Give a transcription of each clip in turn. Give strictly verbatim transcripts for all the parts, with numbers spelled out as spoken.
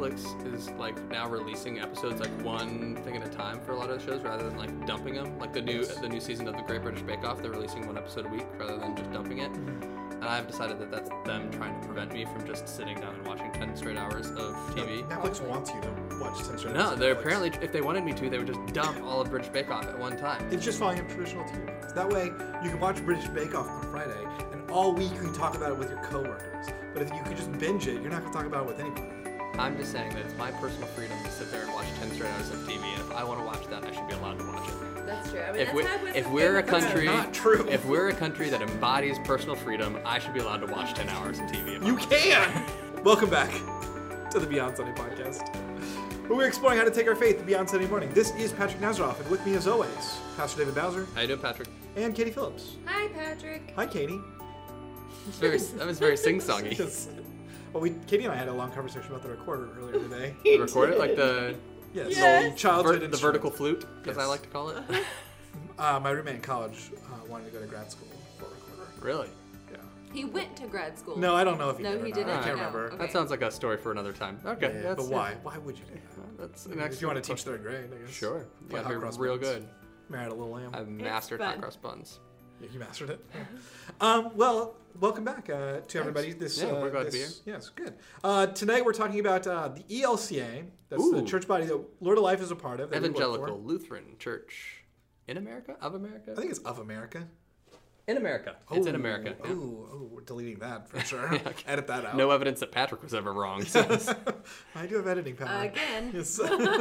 Netflix is like now releasing episodes like one thing at a time for a lot of the shows rather than like dumping them. Like the new the new season of the Great British Bake Off, they're releasing one episode a week rather than just dumping it. Mm-hmm. And I've decided that that's them trying to prevent me from just sitting down and watching ten straight hours of T V. Netflix wants you to watch ten straight no, hours. No, they're apparently, if they wanted me to, they would just dump all of British Bake Off at one time. It's just following up traditional T V. So that way, you can watch British Bake Off on Friday, and all week you can talk about it with your coworkers. But if you could just binge it, you're not going to talk about it with anybody. I'm just saying that it's my personal freedom to sit there and watch ten straight hours of T V, and if I want to watch that, I should be allowed to watch it. That's true. I mean, if that's we, how it was if with we're a Game of Thrones. country, Not true. if we're a country that embodies personal freedom, I should be allowed to watch ten hours of T V. You can! Welcome back to the Beyond Sunday podcast, where we're exploring how to take our faith beyond Sunday morning. This is Patrick Nazaroff, and with me as always, Pastor David Bowser. How you doing, Patrick? And Katie Phillips. Hi, Patrick. Hi, Katie. It's very, that was very sing-songy. Yes. Well, we, Katie and I had a long conversation about the recorder earlier today. You record it like the Yes. Yes. So childhood ver- the instruments. vertical flute, as I Yes. like to call it. Uh, my roommate in college uh, wanted to go to grad school for a recorder. Really? Yeah. He went to grad school. No, I don't know if he No, did or he not. didn't. I can't No. remember. Okay. That sounds like a story for another time. Okay, Yeah, yeah, that's, but why? Why would you do that? yeah, that's an If you want to excellent teach question. third grade, I guess. Sure. You Play gotta be hot cross real buns. good. Married a little lamb. I've mastered hot fun. cross buns. Yeah, you mastered it. um, well, welcome back uh, to everybody. This, Yeah, uh, we're glad to this, be here. Yes, good. Uh, tonight we're talking about uh, the E L C A. That's the Ooh. church body that Lord of Life is a part of. that we work Evangelical for. Lutheran Church in America? Of America? I think it's of America. In America. It's in Oh, America. yeah. Oh, oh, we're deleting that for sure. Yeah, okay. Edit that out. No evidence that Patrick was ever wrong. So I do have editing power. Again. Yes.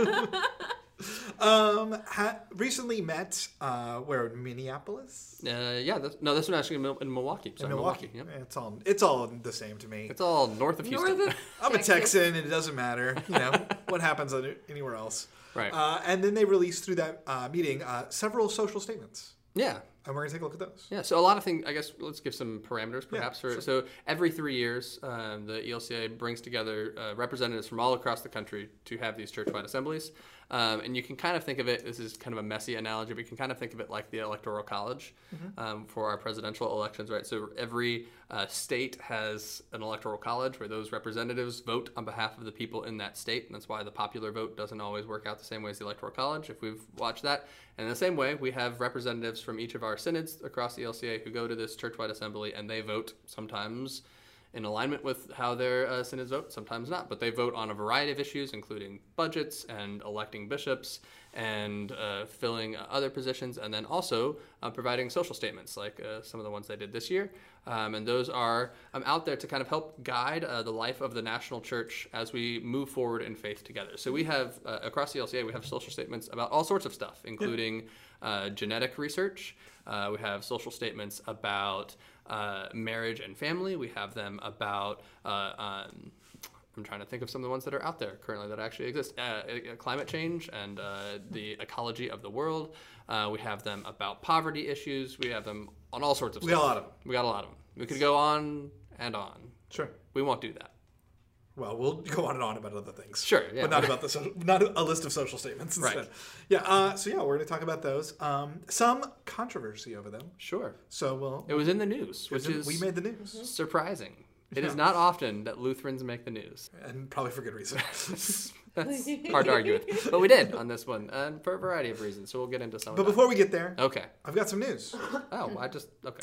um, ha- recently met uh, where in Minneapolis. uh, yeah, this, no, this one actually in, Mil- in Milwaukee. So In Milwaukee. Yep. It's all it's all the same to me. It's all north of Houston. North of I'm a Texas. Texan, and it doesn't matter. You know what happens any- anywhere else. Right. Uh, and then they released through that uh, meeting uh, several social statements, yeah. and we're gonna take a look at those. Yeah, so a lot of things, I guess let's give some parameters perhaps. Yeah, for, So every three years, um, the E L C A brings together uh, representatives from all across the country to have these church-wide assemblies. Um, and you can kind of think of it, this is kind of a messy analogy, but you can kind of think of it like the Electoral College Mm-hmm. um, for our presidential elections, right? So every uh, state has an Electoral College where those representatives vote on behalf of the people in that state. And that's why the popular vote doesn't always work out the same way as the Electoral College, if we've watched that. And in the same way, we have representatives from each of our synods across the E L C A who go to this church-wide assembly, and they vote sometimes in alignment with how their uh, synods vote, sometimes not. But they vote on a variety of issues, including budgets and electing bishops and uh, filling uh, other positions, and then also uh, providing social statements like uh, some of the ones they did this year. Um, and those are um, out there to kind of help guide uh, the life of the national church as we move forward in faith together. So we have, uh, across the E L C A, we have social statements about all sorts of stuff, including uh, genetic research. Uh, we have social statements about uh, marriage and family. We have them about, uh, um, I'm trying to think of some of the ones that are out there currently that actually exist. Uh, uh, climate change and uh, the ecology of the world. Uh, we have them about poverty issues. We have them on all sorts of We stuff. got a lot of them. We got a lot of them. We could go on and on. Sure. We won't do that. Well, we'll go on and on about other things. Sure, yeah. But not about the social, not a list of social statements instead. Right. Yeah. Uh, so yeah, we're going to talk about those. Um, some controversy over them. Sure. So we'll. It was in the news, which we is made the news, surprising. It Yeah. is not often that Lutherans make the news. and probably for good reason. That's hard to argue with. But we did on this one, and for a variety of reasons. So we'll get into some But of that. before we get there, Okay. I've got some news. Oh, I just... Okay.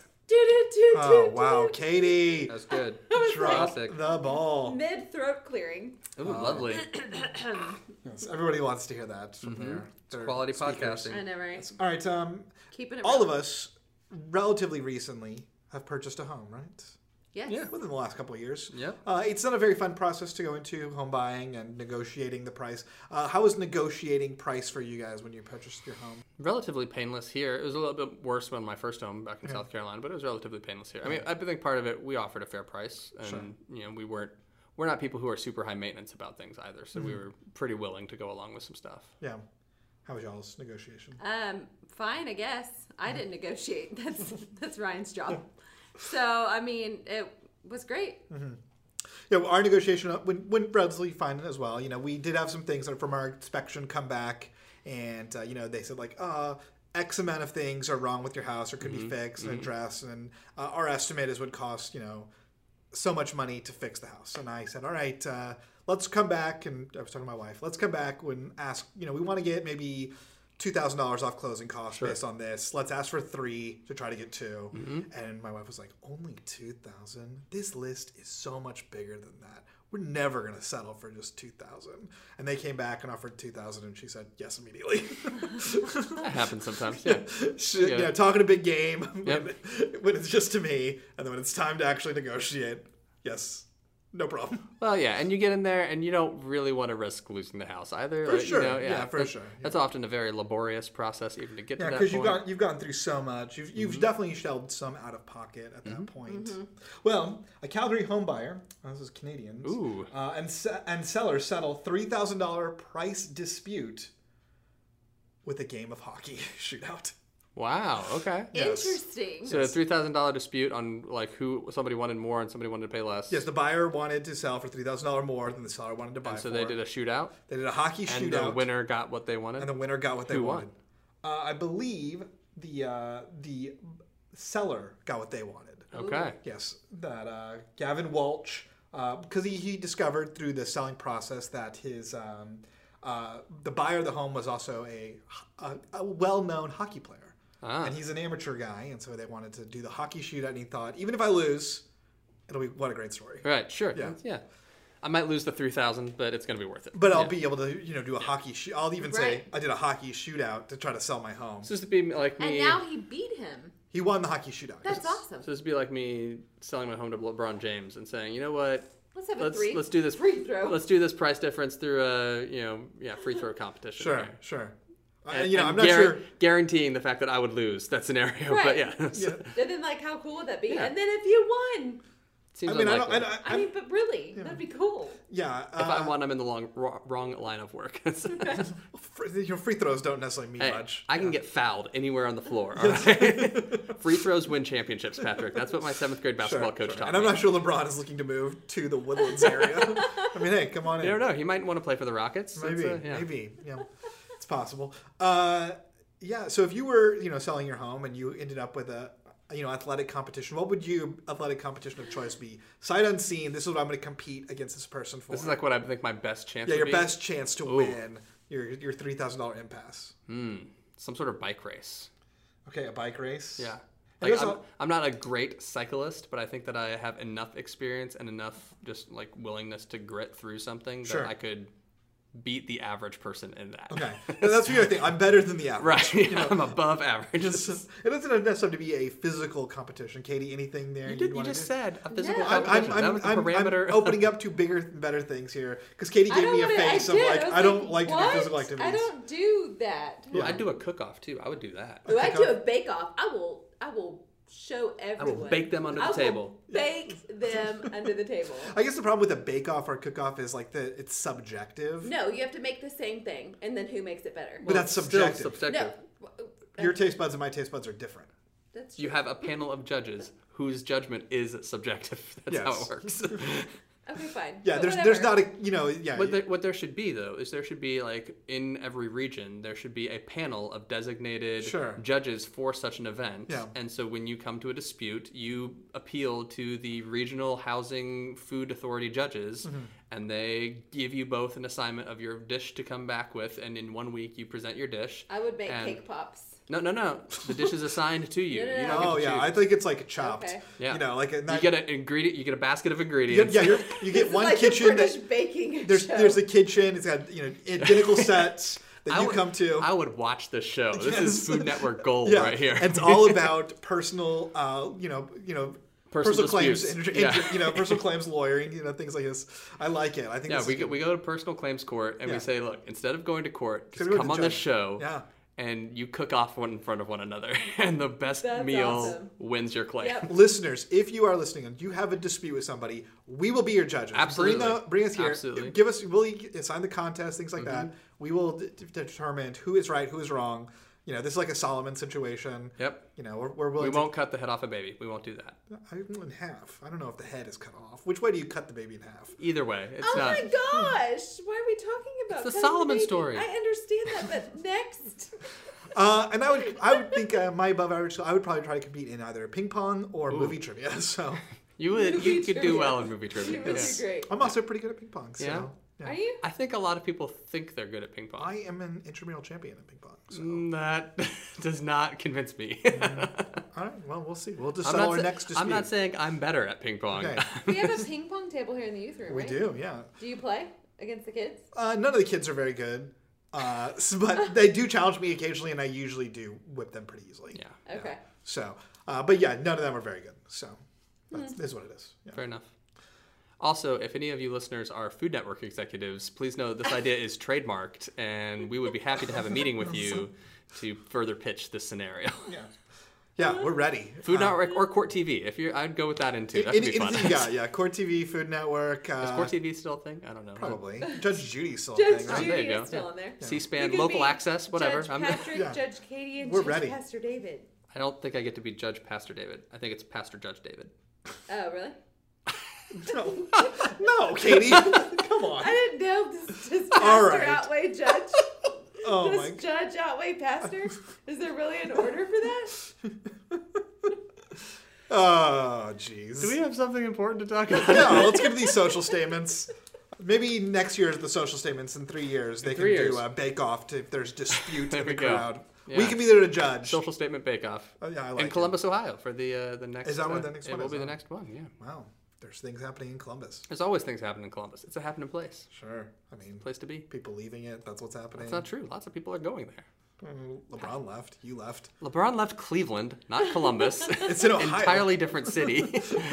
Oh wow, Katie, That's good. drop Classic. the ball. Mid throat clearing. Ooh, lovely. Yes, everybody wants to hear that from their, their Quality speakers. podcasting. I know, right? All right. Um, Keeping it all of real. us, relatively recently, have purchased a home, right? Yes. Yeah. Within the last couple of years. Yep. Uh, it's not a very fun process to go into home buying and negotiating the price. Uh, how was negotiating price for you guys when you purchased your home? Relatively painless here. It was a little bit worse when my first home back in South Carolina, but it was relatively painless here. I mean, I think part of it, we offered a fair price, and Sure. you know, we weren't we're not people who are super high maintenance about things either, so we were pretty willing to go along with some stuff. Yeah. How was y'all's negotiation? Um, fine, I guess. I didn't negotiate. That's that's Ryan's job. So I mean, it was great. Yeah, well, our negotiation went, went relatively fine as well. You know, we did have some things that from our inspection come back, and uh, you know, they said like, uh, X amount of things are wrong with your house or could be fixed and addressed, and uh, our estimate is would cost you know so much money to fix the house. And I said, all right, uh, let's come back, and I was talking to my wife, let's come back and ask, you know, we want to get maybe two thousand dollars off closing costs Sure. based on this. Let's ask for three to try to get two. Mm-hmm. And my wife was like, only two thousand? This list is so much bigger than that. We're never going to settle for just two thousand. And they came back and offered two thousand, and she said yes immediately. That happens sometimes. Yeah. she, Yeah. You know, talking a big game when, Yep. when it's just to me, and then when it's time to actually negotiate, yes, no problem. Well, yeah, and you get in there, and you don't really want to risk losing the house either. For like, you sure. know, Yeah, for that's, sure. Yeah. That's often a very laborious process, even to get Yeah, to that because point. you've gone you've gone through so much. You've you've definitely shelled some out of pocket at that Mm-hmm. point. Well, a Calgary home buyer, uh, this is Canadians, Ooh. uh, and se- and seller settle three thousand dollar price dispute with a game of hockey shootout. Wow. Okay. Yes. Interesting. So a three thousand dollar dispute on like who somebody wanted more and somebody wanted to pay less. Yes, the buyer wanted to sell for three thousand dollars more than the seller wanted to buy. And so for. they did a shootout, They did a hockey and shootout, the winner got what they wanted. and the winner got what they Who wanted. won? Uh, I believe the uh, the seller got what they wanted. Okay. Yes, that uh, Gavin Walsh, because he, he discovered through the selling process that his um, uh, the buyer of the home was also a, a, a well-known hockey player, Ah. and he's an amateur guy, and so they wanted to do the hockey shootout. And he thought, even if I lose, it'll be what a great story. Right. Sure. Yeah. Yeah. I might lose the three thousand, but it's gonna be worth it. But I'll Yeah. be able to, you know, do a hockey shoot. I'll even say Right. I did a hockey shootout to try to sell my home. So this would be like me. and now he beat him. He won the hockey shootout. That's yes. awesome. So this would be like me selling my home to LeBron James and saying, you know what? Let's have a Let's three. let's do this free throw. Let's do this price difference through a you know yeah free throw competition. Sure, here. sure. And, Uh, you know, and I'm not guar- sure. guaranteeing the fact that I would lose that scenario. But Right. yeah, Yeah. And then, like, how cool would that be? Yeah. And then if you won, seems I mean, I don't. unlikely. I, don't- I mean, but really, that'd be cool. yeah. if I uh, won, I'm in the long, wrong, wrong line of work. free, you know, free throws don't necessarily mean Hey, much. I can get fouled anywhere on the floor. All right? Free throws win championships, Patrick. That's what my seventh grade basketball Sure, coach sure. taught And I'm me. not sure LeBron is looking to move to the Woodlands area. I mean, hey, come on in. You don't know. He might want to play for the Rockets. Maybe, It's, uh, yeah. maybe. Yeah, it's possible. Uh, yeah. So if you were, you know, selling your home and you ended up with a, you know, athletic competition, what would your athletic competition of choice be? Sight unseen. This is what I'm going to compete against this person for. This is like what I think my best chance. yeah, would your be. best chance to Ooh. win your your three thousand dollar impasse. Hmm. Some sort of bike race. Okay, a bike race. Yeah. And Like, there's I'm, a- I'm not a great cyclist, but I think that I have enough experience and enough just like willingness to grit through something Sure. that I could beat the average person in that. Okay, and that's the other thing. I'm better than the average. Right. I'm above average. This is- it doesn't necessarily be a physical competition. Katie, anything there you you'd did, you want just to do? said a physical Yeah. I'm, competition. I'm, that I'm, was the I'm, parameter. I'm opening up to bigger and better things here because Katie I gave don't me a wanna, face I of did. like was I don't like to what? do physical activities. I don't do that. Well, I'd do a cook-off too. I would do that. Ooh, I cook-off? do a bake off. I will. I will show everyone. bake them under the I will table. Bake them under the table. I guess the problem with a bake off or a cook off is like the it's subjective. No, you have to make the same thing, and then who makes it better? But that's Well, it's still subjective. subjective. No, Your taste buds and my taste buds are different. that's true. You have a panel of judges whose judgment is subjective. That's how Yes. it works. Okay, fine. Yeah, But there's whatever. there's not a you know yeah What there, what there should be though is there should be like in every region there should be a panel of designated Sure. judges for such an event. Yeah. And so when you come to a dispute, you appeal to the regional housing food authority judges, Mm-hmm. and they give you both an assignment of your dish to come back with, and in one week you present your dish. I would make and- cake pops. No, no, no. The dish is assigned to you. No, no, You no. don't get Oh to yeah, choose. I think it's like chopped. Okay. Yeah. You know, like a, You not, get an ingredient. You get a basket of you ingredients. get, yeah, you're, you This get is one like the kitchen British that baking there's show. there's a kitchen. It's got you know identical sets that I you would- come to. I would watch this show. This Yes. is Food Network gold yeah, right here. and it's all about personal, uh, you know, you know. Personal Personal, claims, disputes. inter- Yeah. inter- you know, personal claims lawyering, you know, things like this. I like it. I think Yeah, this we is go, good. we go to personal claims court and Yeah. we say, look, instead of going to court, just Go to come the on this judge. show Yeah. and you cook off one in front of one another, and the best That's meal awesome. wins your claim. Yep. Listeners, if you are listening and you have a dispute with somebody, we will be your judges. Absolutely. Bring, the, bring us here. Absolutely. Give us, we'll assign the contest, things like that. We will d- d- determine who is right, who is wrong. You know, this is like a Solomon situation. Yep. You know, we're, we're We willing won't cut the head off a baby. We won't do that. to... I, in half. I don't know if the head is cut off. Which way do you cut the baby in half? Either way, it's Oh not. my gosh! Why are we talking about It's the cutting Solomon baby? story. I understand that, but next. Uh, and I would, I would think uh, my above average. So I would probably try to compete in either ping pong or movie trivia. So You would Movie you could do trivia. well in movie You trivia. would Yeah. do great. I'm also pretty good at ping pong. So, Yeah? yeah. Are you? I think a lot of people think they're good at ping pong. I am an intramural champion at ping pong. So. Mm, That does not convince me. All right. Well, we'll see. We'll just I'm settle not, our sa- next dispute. I'm not saying I'm better at ping pong. Okay. We have a ping pong table here in the youth room, We right? do. Yeah. Do you play against the kids? Uh, none of the kids are very good, uh, s- but they do challenge me occasionally, and I usually do whip them pretty easily. Yeah, Okay. So, uh, but yeah, none of them are very good. So, that's Hmm. is what it is. Yeah. fair enough. Also, if any of you listeners are Food Network executives, please know this idea is trademarked, and we would be happy to have a meeting with you to further pitch this scenario. Yeah. Yeah, we're ready. Food Uh, Network or Court T V. If you, I'd go with that in too. That could any- be fun. anything you got? Yeah, Court T V, Food Network. Uh, Is Court T V still a thing? I don't know. Probably. Judge Judy's still a Judge thing. Right? Judy There you is go. still in there. C-SPAN, You could local be access, whatever. Judge I'm, Patrick, Yeah. Judge Katie, and We're Judge ready. Pastor David. I don't think I get to be Judge Pastor David. I think it's Pastor Judge David. Oh, really? No, no, Katie. Come on. I didn't know. Does, does All pastor right. outweigh judge? Oh does my. judge outweigh pastor? Is there really an order for that? Oh, jeez. Do we have something important to talk about? No, let's get to these social statements. Maybe next year is the social statements. In three years, they three can years. do a bake off to if there's dispute There in the we go. crowd. Yeah. We can be there to judge. Social Statement Bake Off. Oh, yeah, I like in it. Columbus, Ohio, for the uh, the next. Is that what uh, the next it one will is? be the Oh. next one. Yeah. Wow, there's things happening in Columbus. There's always things happening in Columbus. It's a happening place. Sure. I mean, Place to be. people leaving it. That's what's happening. That's not true. Lots of people are going there. Mm, LeBron left. You left. LeBron left Cleveland, not Columbus. It's in Ohio. Entirely different city.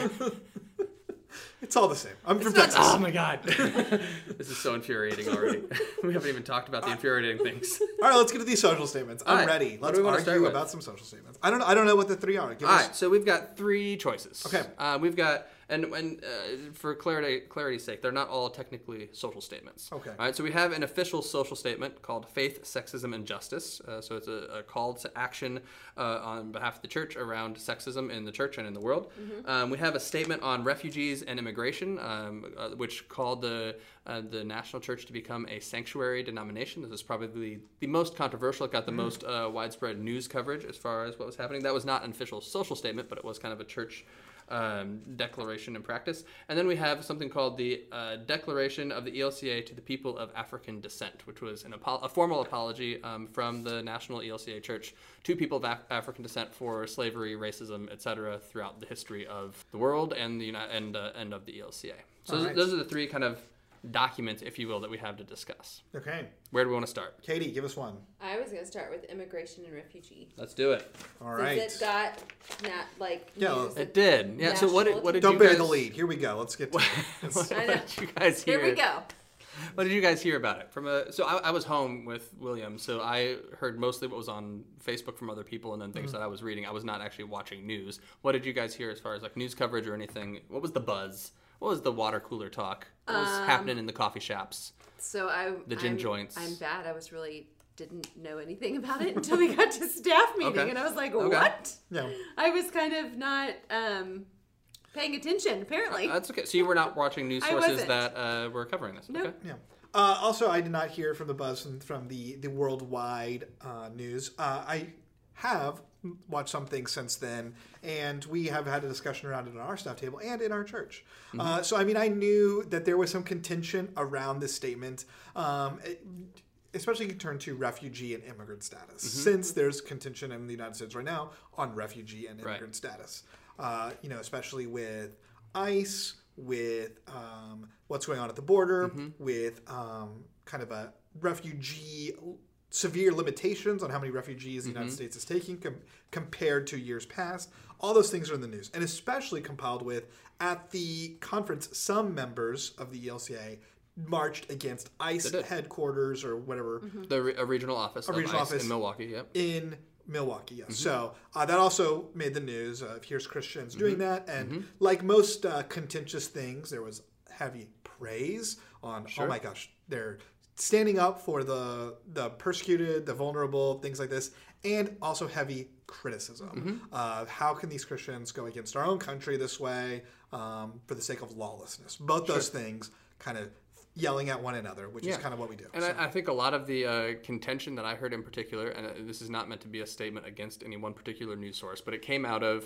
It's all the same. I'm from It's not- Texas. oh my god. This is so infuriating already. We haven't even talked about the infuriating things. All right, let's get to these social statements. I'm All right, ready. what Let's do we wanna start argue with? about some social statements. I don't. I don't know what the three are. Give All us- right, so we've got three choices. Okay. Uh, we've got, and, and uh, for clarity, clarity's sake, they're not all technically social statements. Okay. All right, so we have an official social statement called Faith, Sexism, and Justice. Uh, so it's a, a call to action uh, on behalf of the church around sexism in the church and in the world. Um, we have a statement on refugees and immigration, um, uh, which called the uh, the national church to become a sanctuary denomination. This is probably the most controversial. It got the most uh, widespread news coverage as far as what was happening. That was not an official social statement, but it was kind of a church um, declaration and practice. And then we have something called the uh, Declaration of the E L C A to the People of African Descent, which was an apo- a formal apology um, from the National E L C A Church to people of Af- African descent for slavery, racism, et cetera, throughout the history of the world and the Uni- and uh, and of the E L C A. So All those, right. those are the three kind of documents, if you will, that we have to discuss. Okay, Where do we want to start? Katie, give us one. I was gonna start with immigration and refugee. Let's do it. All right. Since it got not like Yeah, news It did. Yeah. So what did what did Don't you bear guys, the lead. Here we go. Let's get to it. what, I know. did you guys hear? Here we go. What did you guys hear about it? From a so I, I was home with William, so I heard mostly what was on Facebook from other people, and then things Mm-hmm. that I was reading. I was not actually watching news. What did you guys hear as far as like news coverage or anything? What was the buzz? What was the water cooler talk? What was Um, happening in the coffee shops? So I The gin I'm, joints. I'm bad. I was really didn't know anything about it until we got to staff meeting, Okay. and I was like, Okay. "What?" Yeah. I was kind of not um, paying attention. Apparently, That's okay. So you were not watching news I sources wasn't. that uh, were covering this. Nope. Okay. Yeah. Uh, also, I did not hear from the buzz from, from the the worldwide uh, news. Uh, I have watched some things since then, and we have had a discussion around it on our staff table and in our church. Uh, so, I mean, I knew that there was some contention around this statement, um, it- especially in turn to refugee and immigrant status, since there's contention in the United States right now on refugee and immigrant Right. status. Uh, you know, especially with ICE, with um, what's going on at the border, with um, kind of a refugee severe limitations on how many refugees the United States is taking com- compared to years past. All those things are in the news, and especially compiled with at the conference, some members of the E L C A marched against ICE They did. headquarters or whatever The re- a regional office of regional ICE office. in Milwaukee. Yep. in Milwaukee. Yes. So uh, that also made the news. Uh, here's Christians doing that, and like most uh, contentious things, there was heavy praise on. Sure. Oh my gosh, they're standing up for the the persecuted, the vulnerable, things like this, and also heavy criticism of how can these Christians go against our own country this way um, for the sake of lawlessness. Both those things kind of yelling at one another, which is Yeah. kind of what we do. And So- I, I think a lot of the uh, contention that I heard in particular, and uh, this is not meant to be a statement against any one particular news source, but it came out of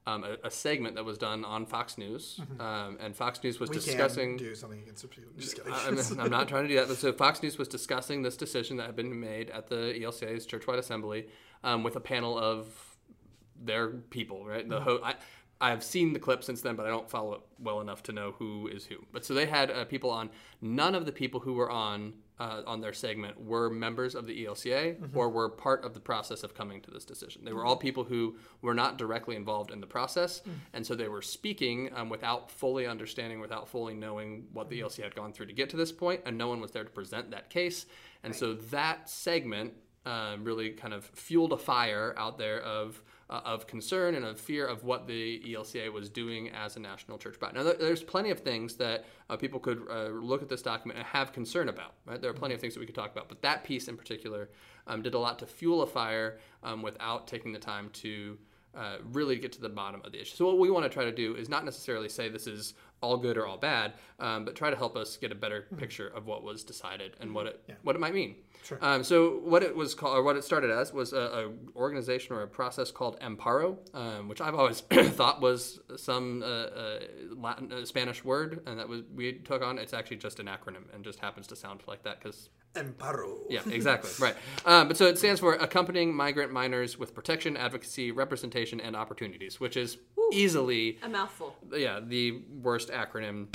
um, a, a segment that was done on Fox News, Mm-hmm. um, and Fox News was We discussing. can do something against people. Just kidding. I'm, I'm not trying to do that. But so Fox News was discussing this decision that had been made at the E L C A's Churchwide Assembly um, with a panel of their people, right? The ho- I, I've seen the clip since then, but I don't follow it well enough to know who is who. But so they had uh, people on. None of the people who were on uh, on their segment were members of the E L C A mm-hmm. or were part of the process of coming to this decision. They were all people who were not directly involved in the process, mm-hmm. and so they were speaking um, without fully understanding, without fully knowing what the E L C A had gone through to get to this point, and no one was there to present that case. And right. so that segment uh, really kind of fueled a fire out there of Uh, of concern and of fear of what the E L C A was doing as a national church body. Now, there, there's plenty of things that uh, people could uh, look at this document and have concern about, right? There are plenty of things that we could talk about, but that piece in particular um, did a lot to fuel a fire um, without taking the time to uh, really get to the bottom of the issue. So what we want to try to do is not necessarily say this is all good or all bad, um, but try to help us get a better mm-hmm. picture of what was decided and what it yeah. what it might mean. Sure. Um, so what it was called, or what it started as, was a, a organization or a process called Amparo, um, which I've always thought was some uh, uh, Latin uh, Spanish word, and that was we took on. It's actually just an acronym, and just happens to sound like that because. Amparo. Yeah, exactly. Right. Um, but so it stands for Accompanying Migrant Minors with Protection, Advocacy, Representation, and Opportunities, which is Ooh, easily a mouthful. Yeah, the worst acronym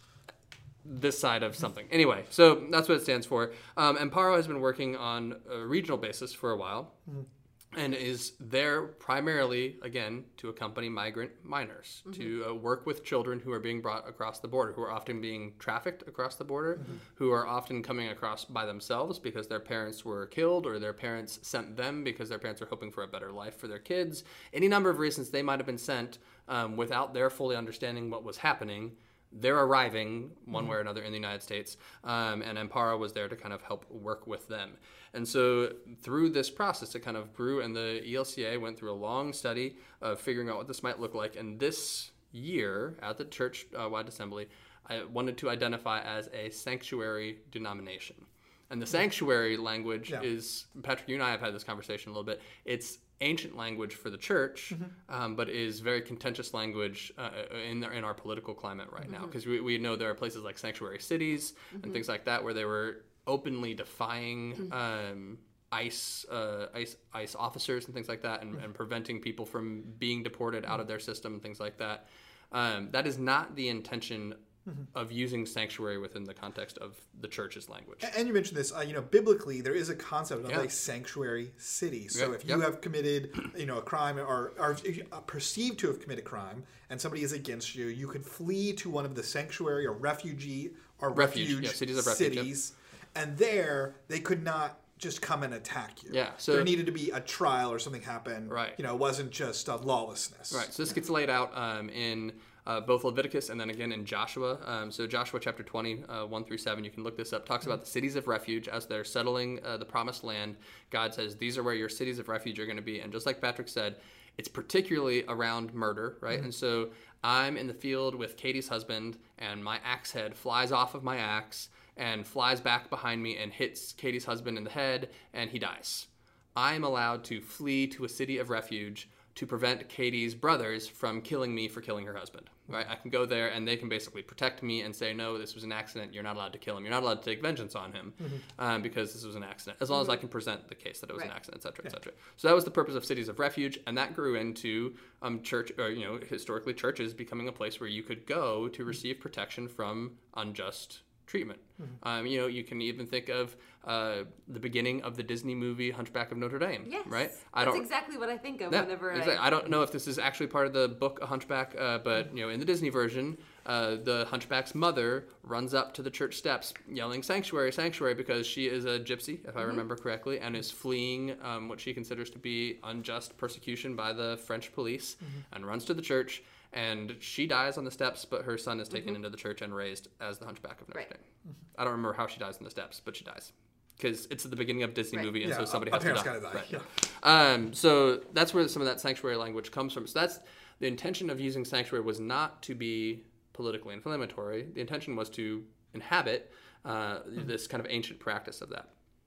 this side of something. Anyway, so that's what it stands for. Um, Amparo has been working on a regional basis for a while. Mm-hmm. And is there primarily, again, to accompany migrant minors, mm-hmm. to uh, work with children who are being brought across the border, who are often being trafficked across the border, mm-hmm. who are often coming across by themselves because their parents were killed or their parents sent them because their parents are hoping for a better life for their kids. Any number of reasons they might have been sent um, without their fully understanding what was happening. They're arriving one mm-hmm. way or another in the United States, um, and Amparo was there to kind of help work with them. And so through this process, it kind of grew, and the E L C A went through a long study of figuring out what this might look like. And this year at the church-wide assembly, I wanted to identify as a sanctuary denomination. And the sanctuary language yeah. is, Patrick, you and I have had this conversation a little bit. It's ancient language for the church, mm-hmm. um, but is very contentious language uh, in, the, in our political climate right mm-hmm. now. Because we, we know there are places like sanctuary cities mm-hmm. and things like that where they were openly defying mm-hmm. um, ICE, uh, ICE ICE officers and things like that, and, mm-hmm. and preventing people from being deported out of their system and things like that. Um, that is not the intention Mm-hmm. of using sanctuary within the context of the church's language. And you mentioned this, uh, you know, biblically, there is a concept of yeah. a sanctuary city. So yep. if you yep. have committed, you know, a crime or are perceived to have committed a crime and somebody is against you, you could flee to one of the sanctuary or refugee or refuge, refuge yeah, cities, of refuge, cities yep. and there they could not just come and attack you. Yeah, so there needed to be a trial or something happen. Right. You know, it wasn't just uh, lawlessness. Right. So this yeah. gets laid out um, in Uh, both Leviticus and then again in Joshua. Um, so Joshua chapter twenty, uh, one through seven, you can look this up, talks about the cities of refuge as they're settling uh, the promised land. God says, these are where your cities of refuge are going to be. And just like Patrick said, it's particularly around murder, right? Mm-hmm. And so I'm in the field with Katie's husband, and my axe head flies off of my axe and flies back behind me and hits Katie's husband in the head, and he dies. I'm allowed to flee to a city of refuge to prevent Katie's brothers from killing me for killing her husband, right? I can go there and they can basically protect me and say, no, this was an accident. You're not allowed to kill him. You're not allowed to take vengeance on him mm-hmm. um, because this was an accident, as long mm-hmm. as I can present the case that it was right. an accident, et cetera, et cetera. Yeah. So that was the purpose of cities of refuge, and that grew into um, church, or, you know, historically churches becoming a place where you could go to receive protection from unjust treatment. Mm-hmm. Um, you know, you can even think of uh, the beginning of the Disney movie Hunchback of Notre Dame, yes, right? I that's don't, exactly what I think of yeah, whenever exactly. I... I don't know if this is actually part of the book A Hunchback, uh, but, you know, in the Disney version, uh, the Hunchback's mother runs up to the church steps yelling, sanctuary, sanctuary, because she is a gypsy, if mm-hmm. I remember correctly, and is fleeing um, what she considers to be unjust persecution by the French police, mm-hmm. and runs to the church. And she dies on the steps, but her son is taken mm-hmm. into the church and raised as the Hunchback of Notre right. Dame. Mm-hmm. I don't remember how she dies on the steps, but she dies. Because it's at the beginning of a Disney right. movie, and yeah, so somebody a, has a to die. Gotta die. Right. Yeah. Um, so that's where some of that sanctuary language comes from. So that's the intention of using sanctuary was not to be politically inflammatory. The intention was to inhabit uh, mm-hmm. this kind of ancient practice of that.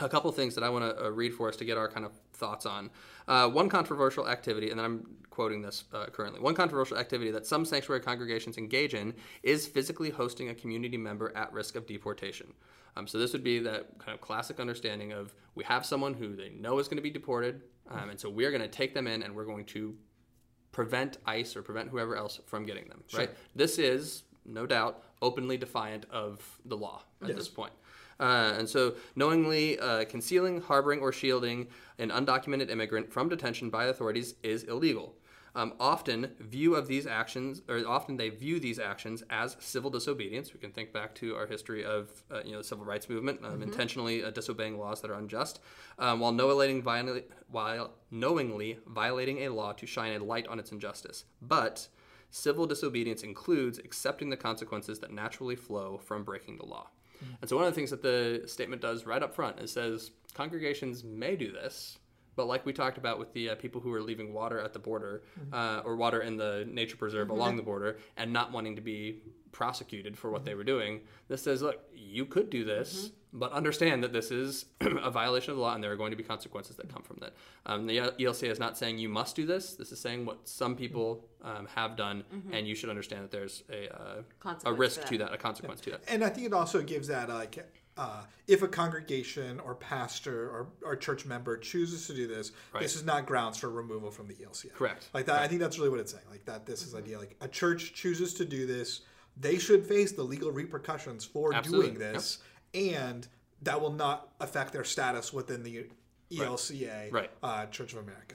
a couple things that I want to uh, read for us to get our kind of thoughts on. Uh, one controversial activity, and then I'm quoting this uh, currently, one controversial activity that some sanctuary congregations engage in is physically hosting a community member at risk of deportation. Um, so this would be that kind of classic understanding of we have someone who they know is going to be deported, um, and so we're going to take them in and we're going to prevent ICE or prevent whoever else from getting them, Sure. right? This is, no doubt, openly defiant of the law at Yes. this point. Uh, and so knowingly uh, concealing, harboring, or shielding an undocumented immigrant from detention by authorities is illegal. Um, often view of these actions, or often they view these actions as civil disobedience. We can think back to our history of uh, you know the civil rights movement, um, mm-hmm. intentionally uh, disobeying laws that are unjust, um, while knowingly, viol- while knowingly violating a law to shine a light on its injustice. But civil disobedience includes accepting the consequences that naturally flow from breaking the law. And so one of the things that the statement does right up front, it says congregations may do this, but like we talked about with the uh, people who are leaving water at the border mm-hmm. uh, or water in the nature preserve mm-hmm. along the border and not wanting to be prosecuted for what mm-hmm. they were doing, this says, look, you could do this, mm-hmm. but understand that this is a violation of the law and there are going to be consequences that come from that. Um, the E L C A is not saying you must do this. This is saying what some people um, have done, mm-hmm. and you should understand that there's a uh, a risk to that. to that, a consequence yeah. to that. And I think it also gives that, like, uh, if a congregation or pastor or, or church member chooses to do this, right. this is not grounds for removal from the E L C A. Correct. Like that, right. I think that's really what it's saying. Like that, this is the idea. Like a church chooses to do this, they should face the legal repercussions for Absolutely. doing this, yep. and that will not affect their status within the E L C A, right. uh, Church of America.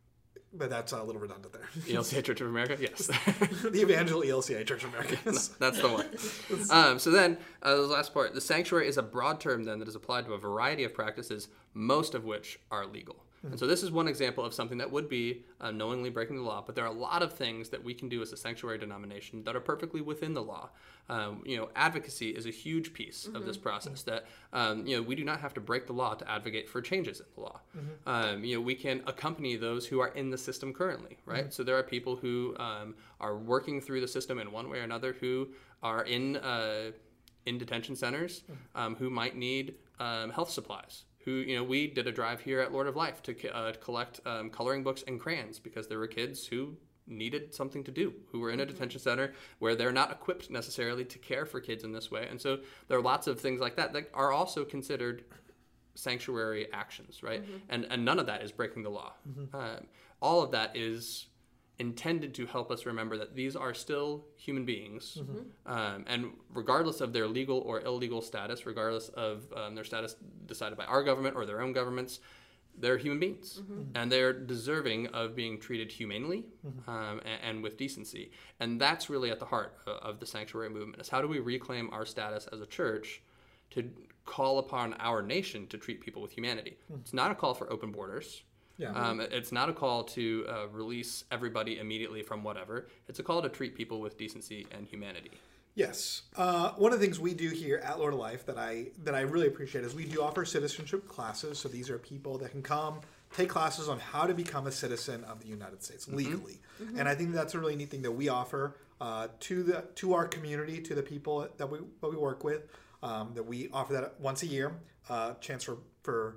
But that's a little redundant there. E L C A Church of America? Yes. The Evangel E L C A Church of America. No, that's the one. Um, so then, uh, the last part. The sanctuary is a broad term then that is applied to a variety of practices, most of which are legal. Mm-hmm. And so this is one example of something that would be uh, knowingly breaking the law, but there are a lot of things that we can do as a sanctuary denomination that are perfectly within the law. Um, you know, advocacy is a huge piece mm-hmm. of this process that, um, you know, we do not have to break the law to advocate for changes in the law. Mm-hmm. Um, you know, we can accompany those who are in the system currently, right? Mm-hmm. So there are people who um, are working through the system in one way or another who are in, uh, in detention centers um, who might need um, health supplies. Who, you know, we did a drive here at Lord of Life to uh, collect um, coloring books and crayons because there were kids who needed something to do, who were in a detention center where they're not equipped necessarily to care for kids in this way. And so there are lots of things like that that are also considered sanctuary actions, right? Mm-hmm. And and none of that is breaking the law. Mm-hmm. Um, all of that is intended to help us remember that these are still human beings, mm-hmm. um, and regardless of their legal or illegal status, regardless of um, their status decided by our government or their own governments, they're human beings, mm-hmm. and they're deserving of being treated humanely mm-hmm. um, and, and with decency. And that's really at the heart of, of the sanctuary movement, is how do we reclaim our status as a church to call upon our nation to treat people with humanity. Mm-hmm. It's not a call for open borders. Yeah. Um, it's not a call to uh, release everybody immediately from whatever. It's a call to treat people with decency and humanity. Yes. Uh, one of the things we do here at Lord of Life that I that I really appreciate is we do offer citizenship classes. So these are people that can come take classes on how to become a citizen of the United States legally. Mm-hmm. And I think that's a really neat thing that we offer uh, to the to our community, to the people that we that we work with. Um, that we offer that once a year, uh, chance for for.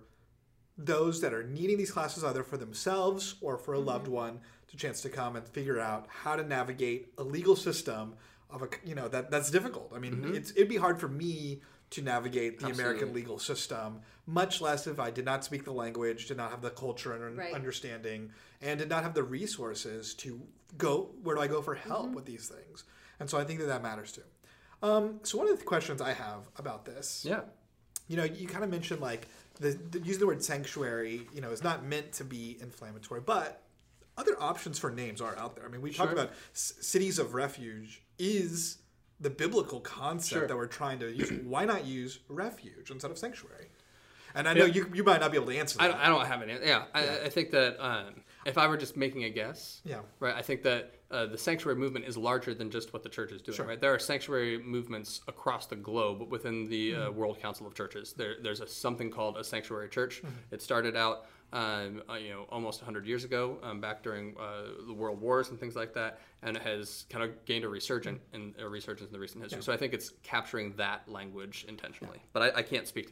those that are needing these classes either for themselves or for a mm-hmm. loved one, to chance to come and figure out how to navigate a legal system of a, you know, that that's difficult. I mean, mm-hmm. it's, it'd be hard for me to navigate the Absolutely. American legal system, much less if I did not speak the language, did not have the culture and right. understanding, and did not have the resources to go, where do I go for help mm-hmm. with these things? And so I think that that matters too. Um, so one of the questions I have about this, yeah, you know, you kind of mentioned like, The, the, using the word sanctuary, you know, is not meant to be inflammatory, but other options for names are out there. I mean, we sure. talked about c- cities of refuge is the biblical concept sure. that we're trying to use. Why not use refuge instead of sanctuary? And I know yeah. you you might not be able to answer that. I don't, I don't have an answer. Yeah, I, yeah. I think that um, if I were just making a guess, yeah, right, I think that uh, the sanctuary movement is larger than just what the church is doing, sure. right? There are sanctuary movements across the globe within the uh, mm-hmm. World Council of Churches. There, there's a, something called a sanctuary church. Mm-hmm. It started out, um, uh, you know, almost one hundred years ago, um, back during uh, the World Wars and things like that, and it has kind of gained a resurgence in a resurgence in the recent history. Yeah. So I think it's capturing that language intentionally, yeah. but I, I can't speak to that.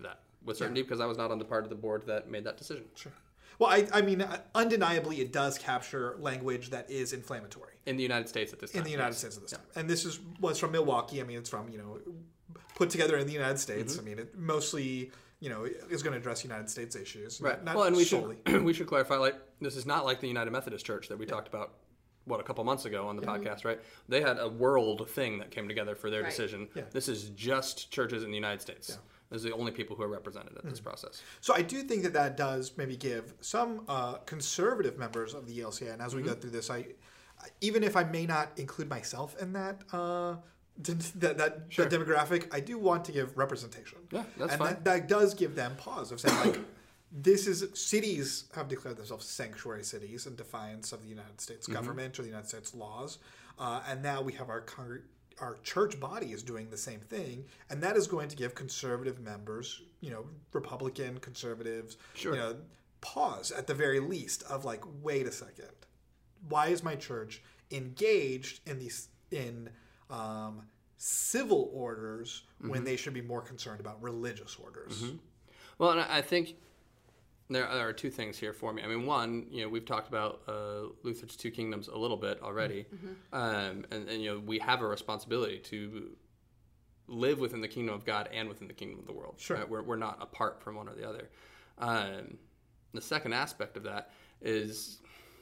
with certainty because I was not on the part of the board that made that decision. Sure. Well, I, I mean, undeniably, it does capture language that is inflammatory. In the United States at this time. In the United yes. States at this yeah. time. And this is was from Milwaukee. I mean, it's from, you know, put together in the United States. Mm-hmm. I mean, it mostly, you know, is going to address United States issues. Right. Not well, and we solely. should, we should clarify, like, this is not like the United Methodist Church that we yeah. talked about, what, a couple months ago on the yeah. podcast, right? They had a world thing that came together for their right. decision. Yeah. This is just churches in the United States. Yeah. Those are the only people who are represented at mm-hmm. this process. So I do think that that does maybe give some uh, conservative members of the E L C A, and as we mm-hmm. go through this, I even if I may not include myself in that uh, that that, sure. that demographic, I do want to give representation. Yeah, that's and fine. That, that does give them pause of saying like, this is cities have declared themselves sanctuary cities in defiance of the United States mm-hmm. government or the United States laws, uh, and now we have our congregation. Our church body is doing the same thing, and that is going to give conservative members, you know, Republican conservatives, sure. you know, pause at the very least of like, wait a second, why is my church engaged in these in um, civil orders mm-hmm. when they should be more concerned about religious orders? Mm-hmm. Well, and I think there are two things here for me. I mean, one, you know, we've talked about uh, Luther's Two Kingdoms a little bit already, mm-hmm. um, and, and you know, we have a responsibility to live within the kingdom of God and within the kingdom of the world. Sure, right? we're we're not apart from one or the other. Um, the second aspect of that is,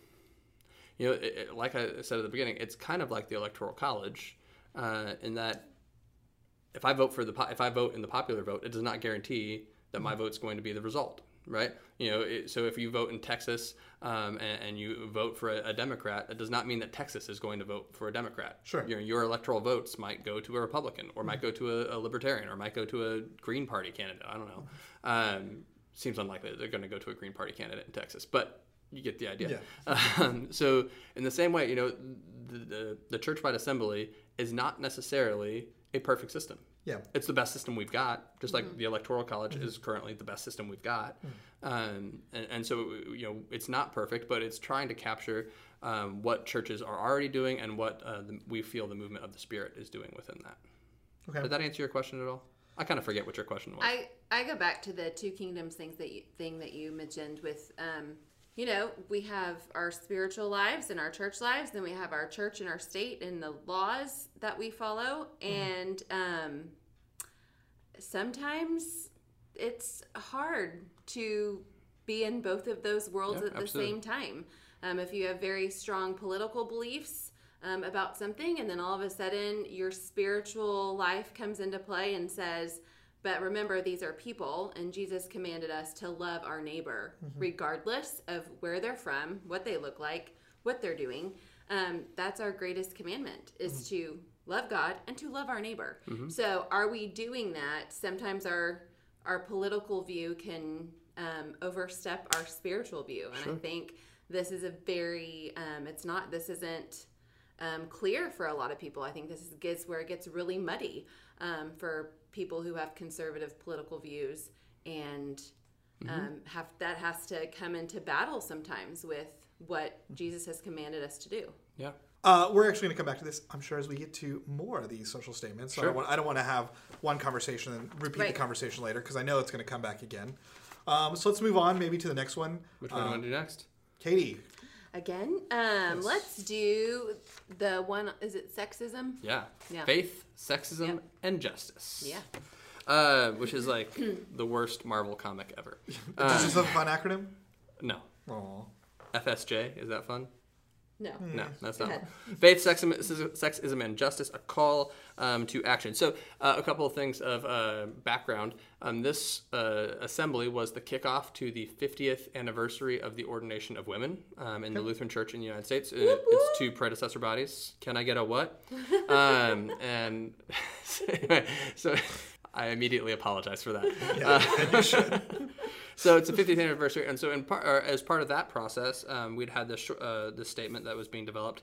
you know, it, it, like I said at the beginning, it's kind of like the Electoral College, uh, in that if I vote for the po- if I vote in the popular vote, it does not guarantee that my vote's going to be the result. Right? You know, it, so if you vote in Texas um, and, and you vote for a, a Democrat, it does not mean that Texas is going to vote for a Democrat. Sure. You know, your electoral votes might go to a Republican or might go to a, a Libertarian or might go to a Green Party candidate. I don't know. Um, seems unlikely that they're going to go to a Green Party candidate in Texas, but you get the idea. Yeah. Um, so in the same way, you know, the, the, the church-wide assembly is not necessarily a perfect system. Yeah, it's the best system we've got, just like mm-hmm. the Electoral College mm-hmm. is currently the best system we've got. Mm-hmm. Um, and, and so, you know, it's not perfect, but it's trying to capture um, what churches are already doing and what uh, the, we feel the movement of the Spirit is doing within that. Okay. Did that answer your question at all? I kind of forget what your question was. I, I go back to the Two Kingdoms things that you, thing that you mentioned with, um, you know, we have our spiritual lives and our church lives, then we have our church and our state and the laws that we follow. Mm-hmm. And um, sometimes it's hard to be in both of those worlds yeah, at the absolutely. same time. Um, if you have very strong political beliefs um, about something, and then all of a sudden your spiritual life comes into play and says, but remember, these are people, and Jesus commanded us to love our neighbor, mm-hmm. regardless of where they're from, what they look like, what they're doing. Um, that's our greatest commandment, is mm-hmm. to love God and to love our neighbor. Mm-hmm. So are we doing that? Sometimes our our political view can um, overstep our spiritual view. And sure. I think this is a very, um, it's not, this isn't um, clear for a lot of people. I think this is gets where it gets really muddy um, for people who have conservative political views, and um, mm-hmm. have that has to come into battle sometimes with what Jesus has commanded us to do. Yeah. Uh, we're actually going to come back to this, I'm sure, as we get to more of these social statements. So sure. I, don't want, I don't want to have one conversation and repeat right. the conversation later, because I know it's going to come back again. Um, so let's move on maybe to the next one. Which one um, do you want to do next? Katie. Again, um, Yes. let's do the one, is it sexism? Yeah. Yeah. Faith, sexism, Yep. and justice. Yeah. Uh, which is like the worst Marvel comic ever. Is Uh, this a fun acronym? no. Aw. F S J, is that fun? No. No, that's Go not. ahead. Faith, sexism, sexism, and justice, a call um, to action. So uh, a couple of things of uh, background. Um, this uh, assembly was the kickoff to the fiftieth anniversary of the ordination of women um, in the Lutheran Church in the United States. Uh, its two predecessor bodies. Can I get a what? um, and anyway, so I immediately apologize for that. Yeah, Uh, and you should. So it's the fiftieth anniversary, and so in part, or as part of that process, um, we'd had this uh, this statement that was being developed,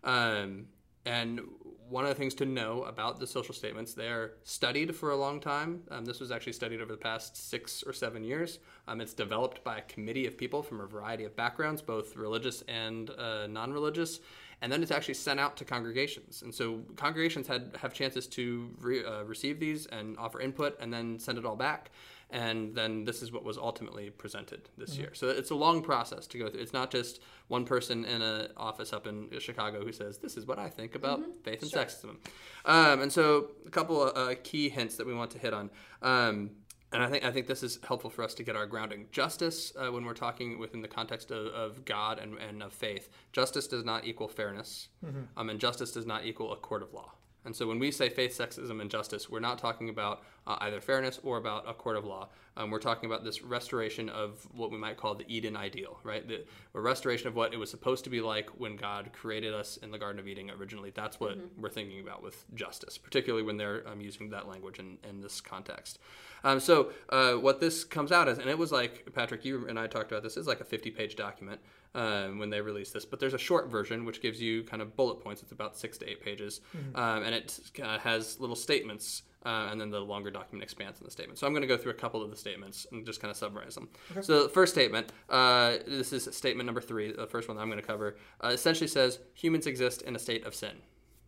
um, and one of the things to know about the social statements, they're studied for a long time. Um, this was actually studied over the past six or seven years. Um, it's developed by a committee of people from a variety of backgrounds, both religious and uh, non-religious. And then it's actually sent out to congregations. And so congregations had have chances to re, uh, receive these and offer input and then send it all back. and then this is what was ultimately presented this mm-hmm. year. So it's a long process to go through. It's not just one person in an office up in Chicago who says, this is what I think about mm-hmm. faith and sure. sexism. Um, and so a couple of uh, key hints that we want to hit on. Um, And I think I think this is helpful for us to get our grounding. Justice, uh, when we're talking within the context of, of God and, and of faith, justice does not equal fairness, mm-hmm. um, and justice does not equal a court of law. And so when we say faith, sexism, and justice, we're not talking about uh, either fairness or about a court of law. Um, we're talking about this restoration of what we might call the Eden ideal, right? The, a restoration of what it was supposed to be like when God created us in the Garden of Eden originally. That's what mm-hmm. we're thinking about with justice, particularly when they're um, using that language in, in this context. Um, so uh, what this comes out as, and it was like, Patrick, you and I talked about this, is like a fifty-page document um, when they released this. But there's a short version which gives you kind of bullet points. It's about six to eight pages. Mm-hmm. Um, and it uh, has little statements, uh, and then the longer document expands on the statement. So I'm going to go through a couple of the statements and just kind of summarize them. Okay. So the first statement, uh, this is statement number three, the first one that I'm going to cover, uh, essentially says humans exist in a state of sin.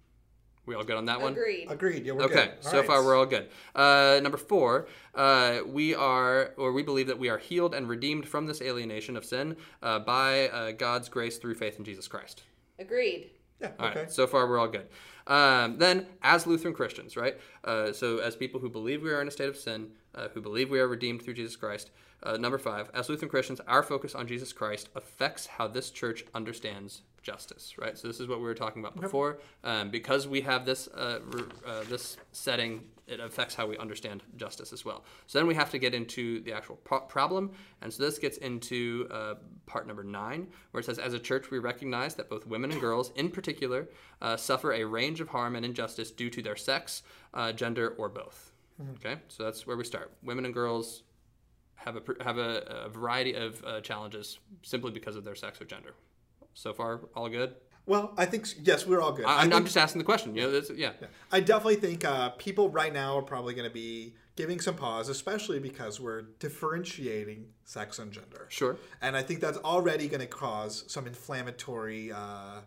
We all good on that one? Agreed. Agreed. Yeah, we're okay, good. Okay, so right. far we're all good. Uh, number four, uh, we are, or we believe that we are healed and redeemed from this alienation of sin uh, by uh, God's grace through faith in Jesus Christ. Agreed. Yeah, all okay. right, so far we're all good. Um, then, as Lutheran Christians, right? Uh, so as people who believe we are in a state of sin, uh, who believe we are redeemed through Jesus Christ, uh, number five, as Lutheran Christians, our focus on Jesus Christ affects how this church understands justice, right? So this is what we were talking about before. Um, because we have this uh, uh, this setting, it affects how we understand justice as well. So then we have to get into the actual pro- problem. And so this gets into uh, part number nine, where it says, as a church, we recognize that both women and girls, in particular, uh, suffer a range of harm and injustice due to their sex, uh, gender, or both. Mm-hmm. Okay, so that's where we start. Women and girls have a have a, a variety of uh, challenges simply because of their sex or gender. So far, all good? Well, I think, yes, we're all good. I, I'm, think, I'm just asking the question. You know, this, yeah. yeah. I definitely think uh, people right now are probably going to be giving some pause, especially because we're differentiating sex and gender. Sure. And I think that's already going to cause some inflammatory uh,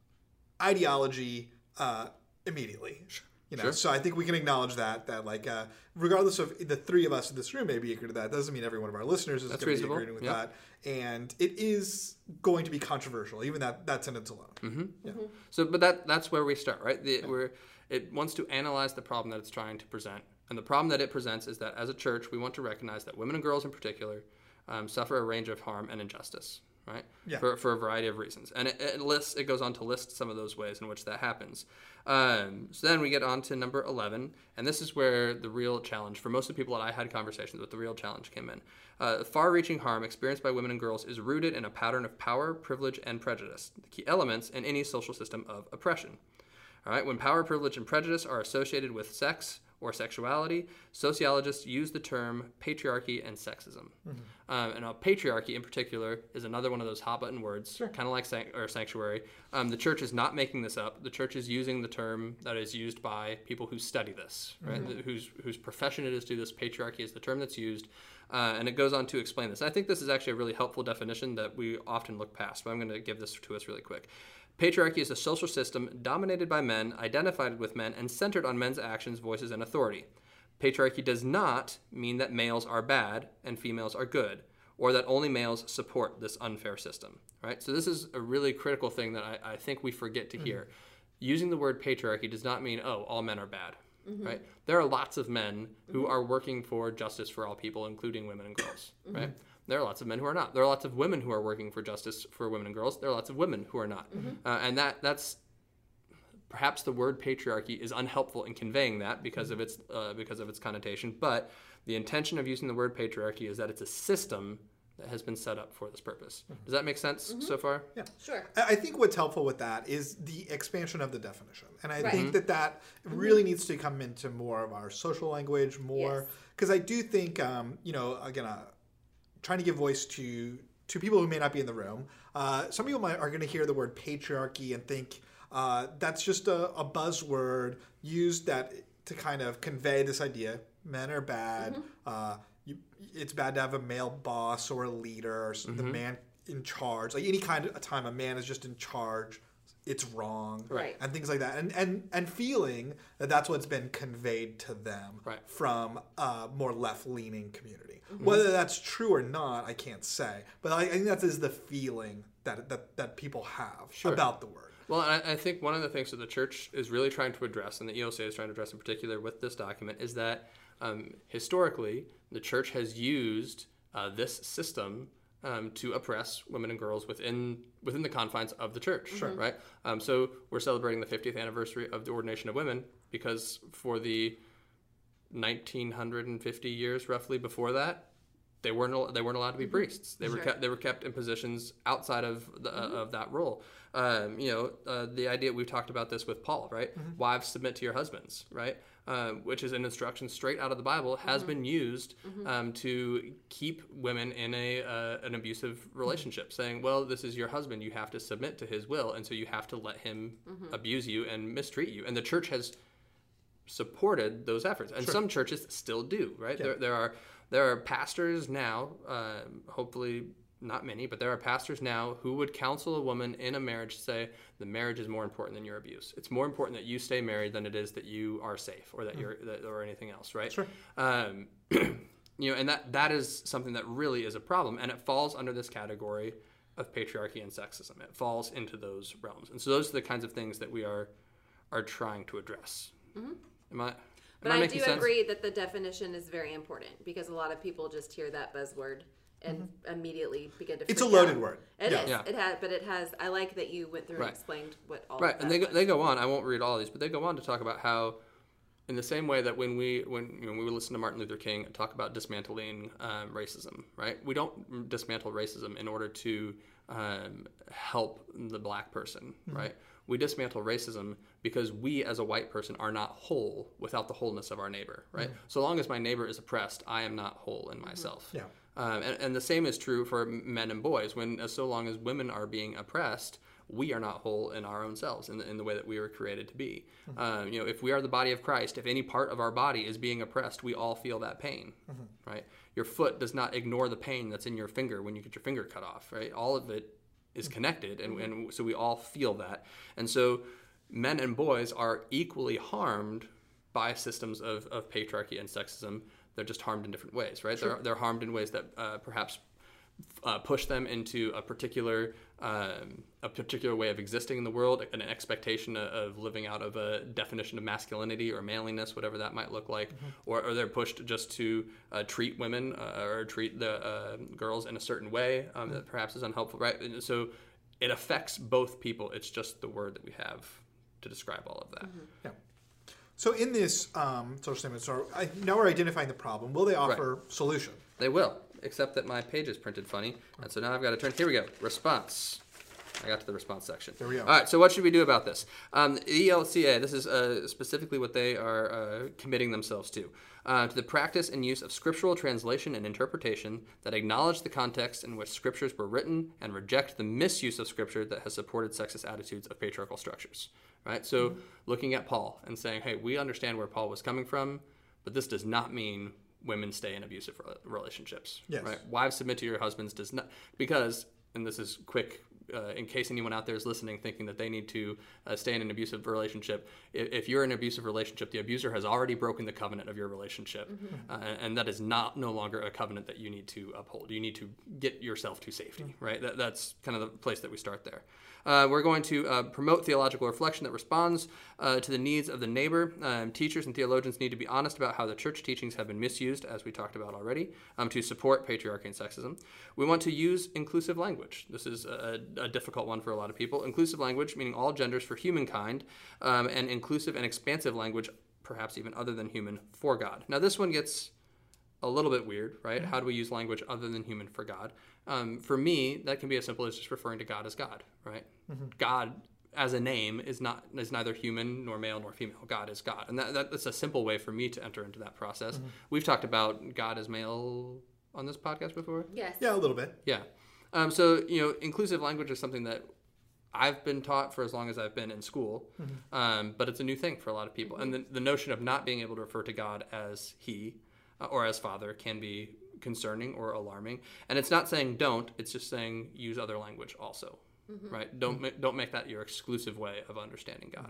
ideology uh, immediately. Sure. You know, sure. So I think we can acknowledge that, that like, uh, regardless of the three of us in this room maybe agree to that, doesn't mean every one of our listeners is going to be agreeing with yep. that. And it is going to be controversial, even that, that sentence alone. Mm-hmm. Yeah. Mm-hmm. So, but that that's where we start, right? The, yeah. We're, it wants to analyze the problem that it's trying to present. And the problem that it presents is that as a church, we want to recognize that women and girls in particular um, suffer a range of harm and injustice. Right, yeah. for for a variety of reasons, and it, it lists it goes on to list some of those ways in which that happens. Um, so then we get on to number eleven, and this is where the real challenge for most of the people that I had conversations with, the real challenge came in. Uh, far-reaching harm experienced by women and girls is rooted in a pattern of power, privilege, and prejudice, the key elements in any social system of oppression. All right, when power, privilege, and prejudice are associated with sex or sexuality, sociologists use the term patriarchy and sexism. Mm-hmm. Um, and now patriarchy in particular is another one of those hot button words, sure. kind of like san- or sanctuary. Um, the church is not making this up. The church is using the term that is used by people who study this, right? Mm-hmm. The, whose whose profession it is to do this. Patriarchy is the term that's used. Uh, and it goes on to explain this. And I think this is actually a really helpful definition that we often look past, but I'm going to give this to us really quick. Patriarchy is a social system dominated by men, identified with men, and centered on men's actions, voices, and authority. Patriarchy does not mean that males are bad and females are good, or that only males support this unfair system. Right? So this is a really critical thing that I, I think we forget to hear. Mm-hmm. Using the word patriarchy does not mean, oh, all men are bad. Mm-hmm. Right? There are lots of men who mm-hmm. are working for justice for all people, including women and girls. Mm-hmm. Right? There are lots of men who are not. There are lots of women who are working for justice for women and girls. There are lots of women who are not. Mm-hmm. Uh, and that that's perhaps the word patriarchy is unhelpful in conveying that because of its uh, because of its connotation. But the intention of using the word patriarchy is that it's a system that has been set up for this purpose. Mm-hmm. Does that make sense mm-hmm. so far? Yeah, sure. I think what's helpful with that is the expansion of the definition, and I right. think that that mm-hmm. really needs to come into more of our social language, more because yes. I do think um, you know again. Uh, trying to give voice to to people who may not be in the room. Uh, some people might, are going to hear the word patriarchy and think uh, that's just a, a buzzword used that to kind of convey this idea. Men are bad. Mm-hmm. Uh, you, it's bad to have a male boss or a leader or mm-hmm. the man in charge. Like any kind of time a man is just in charge it's wrong, Right. and things like that, and and and feeling that that's what's been conveyed to them Right. from a more left-leaning community. Mm-hmm. Whether that's true or not, I can't say, but I, I think that is the feeling that that that people have Sure. about the word. Well, I, I think one of the things that the church is really trying to address, and the E O C is trying to address in particular with this document, is that um, historically the church has used uh, this system um, to oppress women and girls within within the confines of the church. Sure. Right. Um, so we're celebrating the fiftieth anniversary of the ordination of women because for the nineteen fifty years roughly before that, they weren't al- they weren't allowed to be priests. They were Sure. kept they were kept in positions outside of the, uh, of that role. Um, you know, uh, the idea we've talked about this with Paul, right? Wives, submit to your husbands, right? Um, which is an instruction straight out of the Bible, has been used um, to keep women in a uh, an abusive relationship, saying, "Well, this is your husband; you have to submit to his will, and so you have to let him abuse you and mistreat you." And the church has supported those efforts, and some churches still do, right? There, there are there are pastors now, uh, hopefully not many, but there are pastors now who would counsel a woman in a marriage to say the marriage is more important than your abuse. It's more important that you stay married than it is that you are safe or that you're that, or anything else, right? Sure. Um, you know, and that that is something that really is a problem, and it falls under this category of patriarchy and sexism. It falls into those realms, and so those are the kinds of things that we are are trying to address. Mm-hmm. Am I? But am I I making do sense? agree that the definition is very important because a lot of people just hear that buzzword and immediately begin to freak It's a loaded out. word. It Yeah. is. Yeah. It has, but it has. I like that you went through Right. and explained what all. Right, of and that they go, was. they go on. I won't read all of these, but they go on to talk about how, in the same way that when we when you know, we would listen to Martin Luther King talk about dismantling um, racism, right? We don't dismantle racism in order to um, help the black person, right? We dismantle racism because we, as a white person, are not whole without the wholeness of our neighbor, right? So long as my neighbor is oppressed, I am not whole in myself. Yeah. Um, and, and the same is true for men and boys. When uh, so long as women are being oppressed, we are not whole in our own selves in the, in the way that we were created to be. Mm-hmm. Um, you know, if we are the body of Christ, if any part of our body is being oppressed, we all feel that pain, mm-hmm. right? Your foot does not ignore the pain that's in your finger when you get your finger cut off, right? All of it is connected, and, and so we all feel that. And so men and boys are equally harmed by systems of, of patriarchy and sexism. They're just harmed in different ways, right? Sure. They're, they're harmed in ways that uh, perhaps uh, push them into a particular um, a particular way of existing in the world, an expectation of, of living out of a definition of masculinity or manliness, whatever that might look like, mm-hmm. or, or they're pushed just to uh, treat women uh, or treat the uh, girls in a certain way um, mm-hmm. that perhaps is unhelpful, right? And so it affects both people. It's just the word that we have to describe all of that. Mm-hmm. Yeah. So in this um, social statement, so I, now we're identifying the problem. Will they offer right. solution? They will, except that my page is printed funny, and so now I've got to turn. Here we go. Response. I got to the response section. There we go. All right, so what should we do about this? Um, the E L C A, this is uh, specifically what they are uh, committing themselves to. Uh, to the practice and use of scriptural translation and interpretation that acknowledge the context in which scriptures were written and reject the misuse of scripture that has supported sexist attitudes of patriarchal structures. Right? So mm-hmm. looking at Paul and saying, hey, we understand where Paul was coming from, but this does not mean women stay in abusive relationships. Yes. Right? Wives submit to your husbands does not, because, and this is quick, Uh, in case anyone out there is listening thinking that they need to uh, stay in an abusive relationship, if, if you're in an abusive relationship, the abuser has already broken the covenant of your relationship, mm-hmm. uh, and, and that is not no longer a covenant that you need to uphold. You need to get yourself to safety, mm-hmm. right? That, that's kind of the place that we start there. Uh, we're going to uh, promote theological reflection that responds uh, to the needs of the neighbor. Um, teachers and theologians need to be honest about how the church teachings have been misused, as we talked about already, um, to support patriarchy and sexism. We want to use inclusive language. This is a, a difficult one for a lot of people. Inclusive language, meaning all genders for humankind, um, and inclusive and expansive language, perhaps even other than human, for God. Now, this one gets a little bit weird, right? Mm-hmm. How do we use language other than human for God? Um, for me, that can be as simple as just referring to God as God, right? Mm-hmm. God as a name is not is neither human nor male nor female. God is God, and that, that that's a simple way for me to enter into that process. Mm-hmm. We've talked about God as male on this podcast before. Yes. Yeah, a little bit. Yeah. Um, so you know, inclusive language is something that I've been taught for as long as I've been in school, mm-hmm. um, but it's a new thing for a lot of people, mm-hmm. and the, the notion of not being able to refer to God as He uh, or as Father can be concerning or alarming. And it's not saying don't, it's just saying use other language also, mm-hmm. right? Don't mm-hmm. don't make that your exclusive way of understanding God.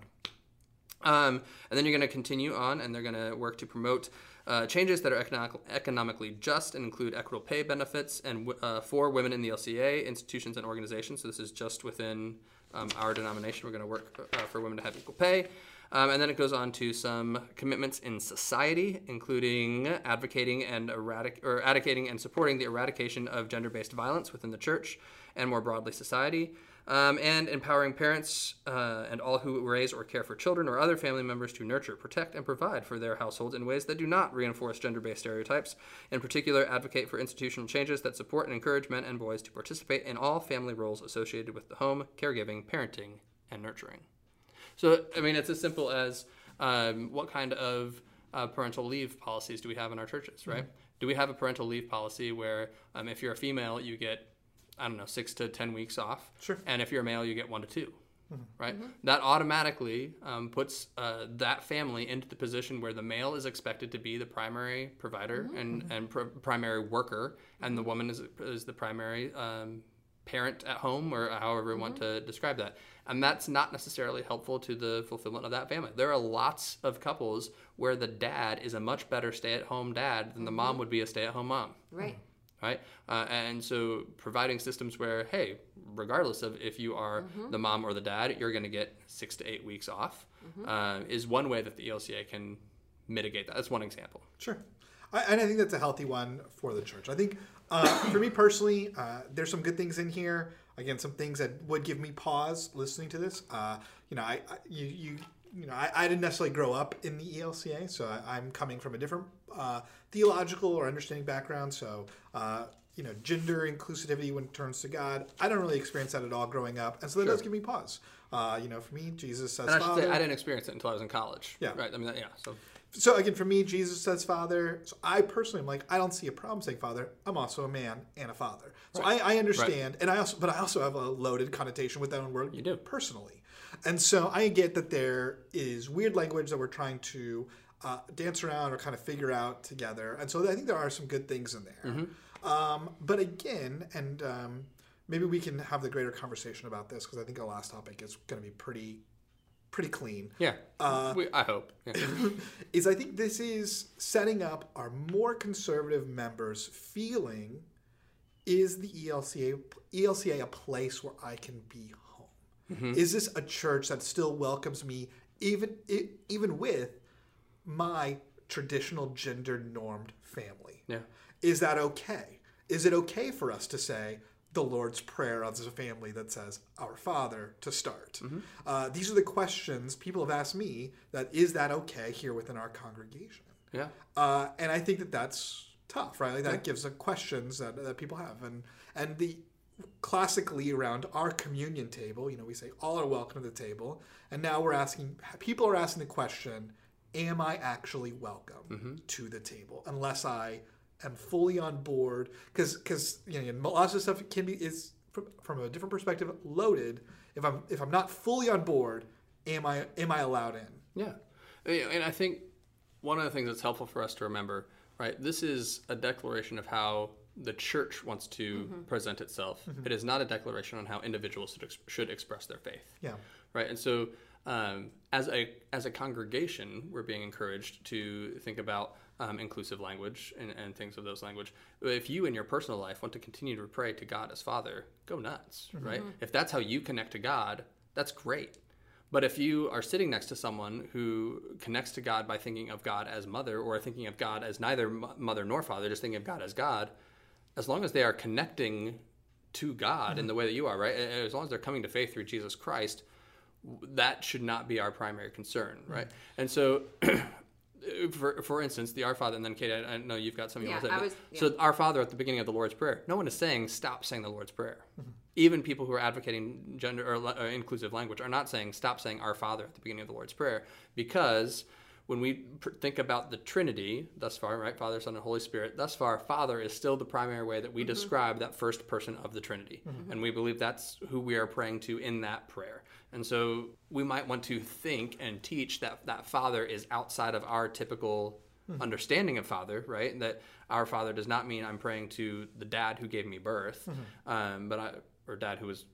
Um, and then you're going to continue on, and they're going to work to promote uh, changes that are economic, economically just and include equitable pay benefits and uh, for women in the L C A, institutions, and organizations. So this is just within um, our denomination. We're going to work uh, for women to have equal pay. Um, and then it goes on to some commitments in society, including advocating and eradic- or advocating and supporting the eradication of gender-based violence within the church and more broadly society. Um, and empowering parents uh, and all who raise or care for children or other family members to nurture, protect, and provide for their households in ways that do not reinforce gender-based stereotypes. In particular, advocate for institutional changes that support and encourage men and boys to participate in all family roles associated with the home, caregiving, parenting, and nurturing. So, I mean, it's as simple as um, what kind of uh, parental leave policies do we have in our churches, right? Mm-hmm. Do we have a parental leave policy where um, if you're a female, you get I don't know, six to ten weeks off. Sure. And if you're a male, you get one to two, mm-hmm. right? Mm-hmm. That automatically um, puts uh, that family into the position where the male is expected to be the primary provider mm-hmm. and, and pr- primary worker, and the woman is, is the primary um, parent at home, or however you mm-hmm. want to describe that. And that's not necessarily helpful to the fulfillment of that family. There are lots of couples where the dad is a much better stay-at-home dad than mm-hmm. the mom would be a stay-at-home mom. Right. Right? Uh, and so providing systems where, hey, regardless of if you are mm-hmm. the mom or the dad, you're going to get six to eight weeks off mm-hmm. uh, is one way that the E L C A can mitigate that. That's one example. Sure. I, and I think that's a healthy one for the church. I think uh, for me personally, uh, there's some good things in here. Again, some things that would give me pause listening to this. Uh, you know, I, I you, you you know, I, I didn't necessarily grow up in the E L C A, so I, I'm coming from a different uh, theological or understanding background. So, uh, you know, gender inclusivity when it turns to God, I don't really experience that at all growing up, and so that sure. does give me pause. Uh, you know, for me, Jesus says and I should Father. Say, I didn't experience it until I was in college. Yeah, right. I mean, yeah. So, so again, for me, Jesus says Father. So I personally am like, I don't see a problem saying Father. I'm also a man and a father, so right. I, I understand, right. and I also, but I also have a loaded connotation with that own word. You do personally. And so I get that there is weird language that we're trying to uh, dance around or kind of figure out together. And so I think there are some good things in there. Mm-hmm. Um, but again, and um, maybe we can have the greater conversation about this because I think our last topic is going to be pretty pretty clean. Yeah, uh, we, I hope. Yeah. is I think this is setting up our more conservative members feeling, is the E L C A, E L C A a place where I can be home? Mm-hmm. Is this a church that still welcomes me even even with my traditional gender normed family? Yeah. Is that okay? Is it okay for us to say the Lord's Prayer as a family that says Our Father to start? Mm-hmm. Uh, these are the questions people have asked me, that is that okay here within our congregation? Yeah. Uh, and I think that that's tough, right? Like that yeah. gives the questions that, that people have. And and the classically around our communion table, you know, we say all are welcome to the table, and now we're asking, people are asking the question, am I actually welcome mm-hmm. to the table unless I am fully on board? Because because you know, lots of stuff can be is from, from a different perspective loaded. If I'm if I'm not fully on board, am I am I allowed in? Yeah, and I think one of the things that's helpful for us to remember, right? This is a declaration of how the church wants to mm-hmm. present itself. Mm-hmm. It is not a declaration on how individuals should, ex- should express their faith. Yeah. Right. And so, um, as a as a congregation, we're being encouraged to think about um, inclusive language and, and things of those language. If you in your personal life want to continue to pray to God as Father, go nuts. Mm-hmm. Right. If that's how you connect to God, that's great. But if you are sitting next to someone who connects to God by thinking of God as Mother, or thinking of God as neither mother nor father, just thinking of God as God, as long as they are connecting to God mm-hmm. in the way that you are, right? As long as they're coming to faith through Jesus Christ, that should not be our primary concern, right? Mm-hmm. And so, for for instance, the Our Father, and then Kate, I, I know you've got something yeah, you want to say. I was, yeah. So Our Father at the beginning of the Lord's Prayer, no one is saying stop saying the Lord's Prayer. Mm-hmm. Even people who are advocating gender or, or inclusive language are not saying stop saying Our Father at the beginning of the Lord's Prayer, because when we pr- think about the Trinity thus far, right, Father, Son, and Holy Spirit, thus far, Father is still the primary way that we mm-hmm. describe that first person of the Trinity. Mm-hmm. And we believe that's who we are praying to in that prayer. And so we might want to think and teach that that Father is outside of our typical mm-hmm. understanding of Father, right? That our Father does not mean I'm praying to the dad who gave me birth, mm-hmm. um, but I, or dad who was